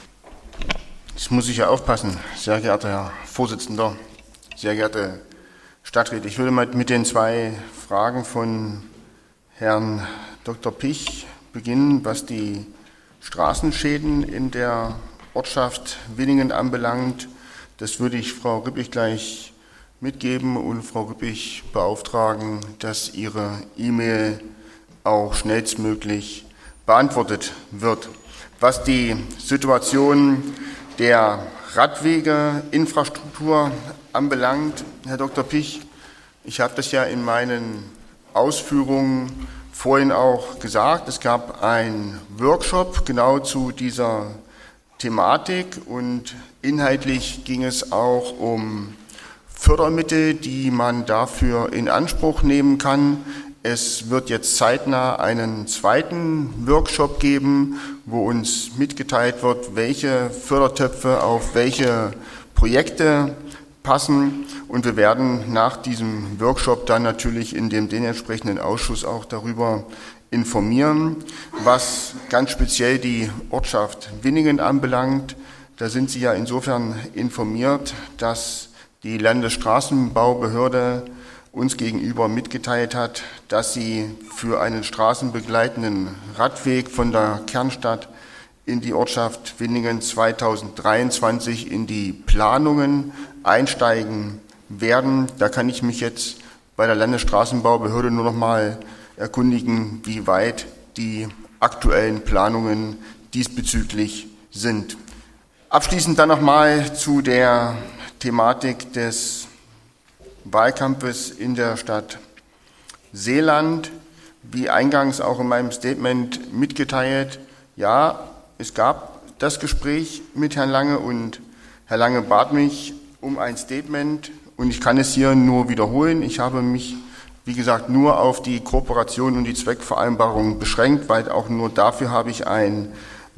Jetzt muss ich ja aufpassen, sehr geehrter Herr Vorsitzender, sehr geehrte Stadträte. Ich würde mal mit den zwei Fragen von Herrn Doktor Pich beginnen, was die Straßenschäden in der Ortschaft Winningen anbelangt. Das würde ich Frau Rippich gleich mitgeben und Frau Rippich beauftragen, dass ihre E-Mail auch schnellstmöglich beantwortet wird. Was die Situation der Radwegeinfrastruktur anbelangt, Herr Doktor Pich, ich habe das ja in meinen Ausführungen vorhin auch gesagt. Es gab einen Workshop genau zu dieser Thematik und inhaltlich ging es auch um Fördermittel, die man dafür in Anspruch nehmen kann. Es wird jetzt zeitnah einen zweiten Workshop geben, wo uns mitgeteilt wird, welche Fördertöpfe auf welche Projekte passen. Und wir werden nach diesem Workshop dann natürlich in dem den entsprechenden Ausschuss auch darüber informieren. Was ganz speziell die Ortschaft Winningen anbelangt, da sind Sie ja insofern informiert, dass die Landesstraßenbaubehörde uns gegenüber mitgeteilt hat, dass sie für einen straßenbegleitenden Radweg von der Kernstadt in die Ortschaft Winningen zweitausenddreiundzwanzig in die Planungen einsteigen werden. Da kann ich mich jetzt bei der Landesstraßenbaubehörde nur noch mal erkundigen, wie weit die aktuellen Planungen diesbezüglich sind. Abschließend dann noch mal zu der Thematik des Wahlkampfes in der Stadt Seeland. Wie eingangs auch in meinem Statement mitgeteilt, ja, es gab das Gespräch mit Herrn Lange und Herr Lange bat mich um ein Statement und ich kann es hier nur wiederholen. Ich habe mich, wie gesagt, nur auf die Kooperation und die Zweckvereinbarung beschränkt, weil auch nur dafür habe ich ein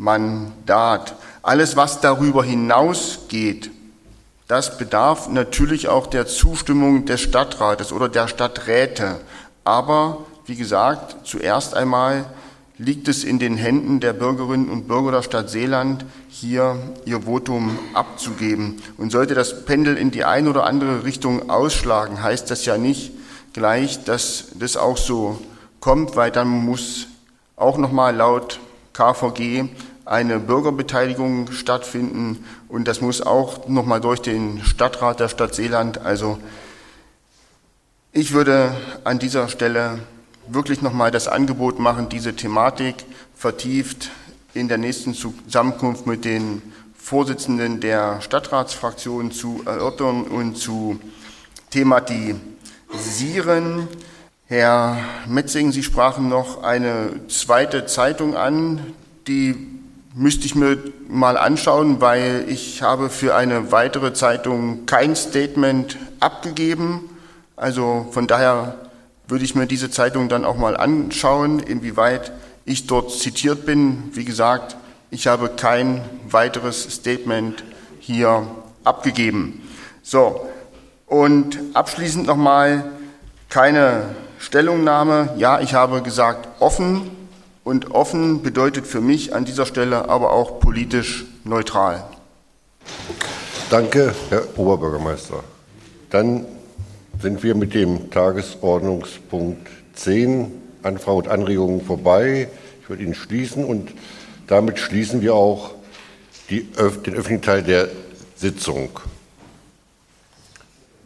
Mandat. Alles, was darüber hinausgeht, das bedarf natürlich auch der Zustimmung des Stadtrates oder der Stadträte. Aber, wie gesagt, zuerst einmal liegt es in den Händen der Bürgerinnen und Bürger der Stadt Seeland, hier ihr Votum abzugeben. Und sollte das Pendel in die eine oder andere Richtung ausschlagen, heißt das ja nicht gleich, dass das auch so kommt, weil dann muss auch nochmal laut K V G eine Bürgerbeteiligung stattfinden und das muss auch nochmal durch den Stadtrat der Stadt Seeland. Also ich würde an dieser Stelle wirklich nochmal das Angebot machen, diese Thematik vertieft in der nächsten Zusammenkunft mit den Vorsitzenden der Stadtratsfraktion zu erörtern und zu thematisieren. Herr Metzing, Sie sprachen noch eine zweite Zeitung an, die müsste ich mir mal anschauen, weil ich habe für eine weitere Zeitung kein Statement abgegeben. Also von daher würde ich mir diese Zeitung dann auch mal anschauen, inwieweit ich dort zitiert bin. Wie gesagt, ich habe kein weiteres Statement hier abgegeben. So, und abschließend nochmal keine Stellungnahme. Ja, ich habe gesagt offen und offen bedeutet für mich an dieser Stelle aber auch politisch neutral. Danke, Herr Oberbürgermeister. Dann sind wir mit dem Tagesordnungspunkt zehn, Anfragen und Anregungen, vorbei. Ich würde ihn schließen und damit schließen wir auch die, den öffentlichen Teil der Sitzung.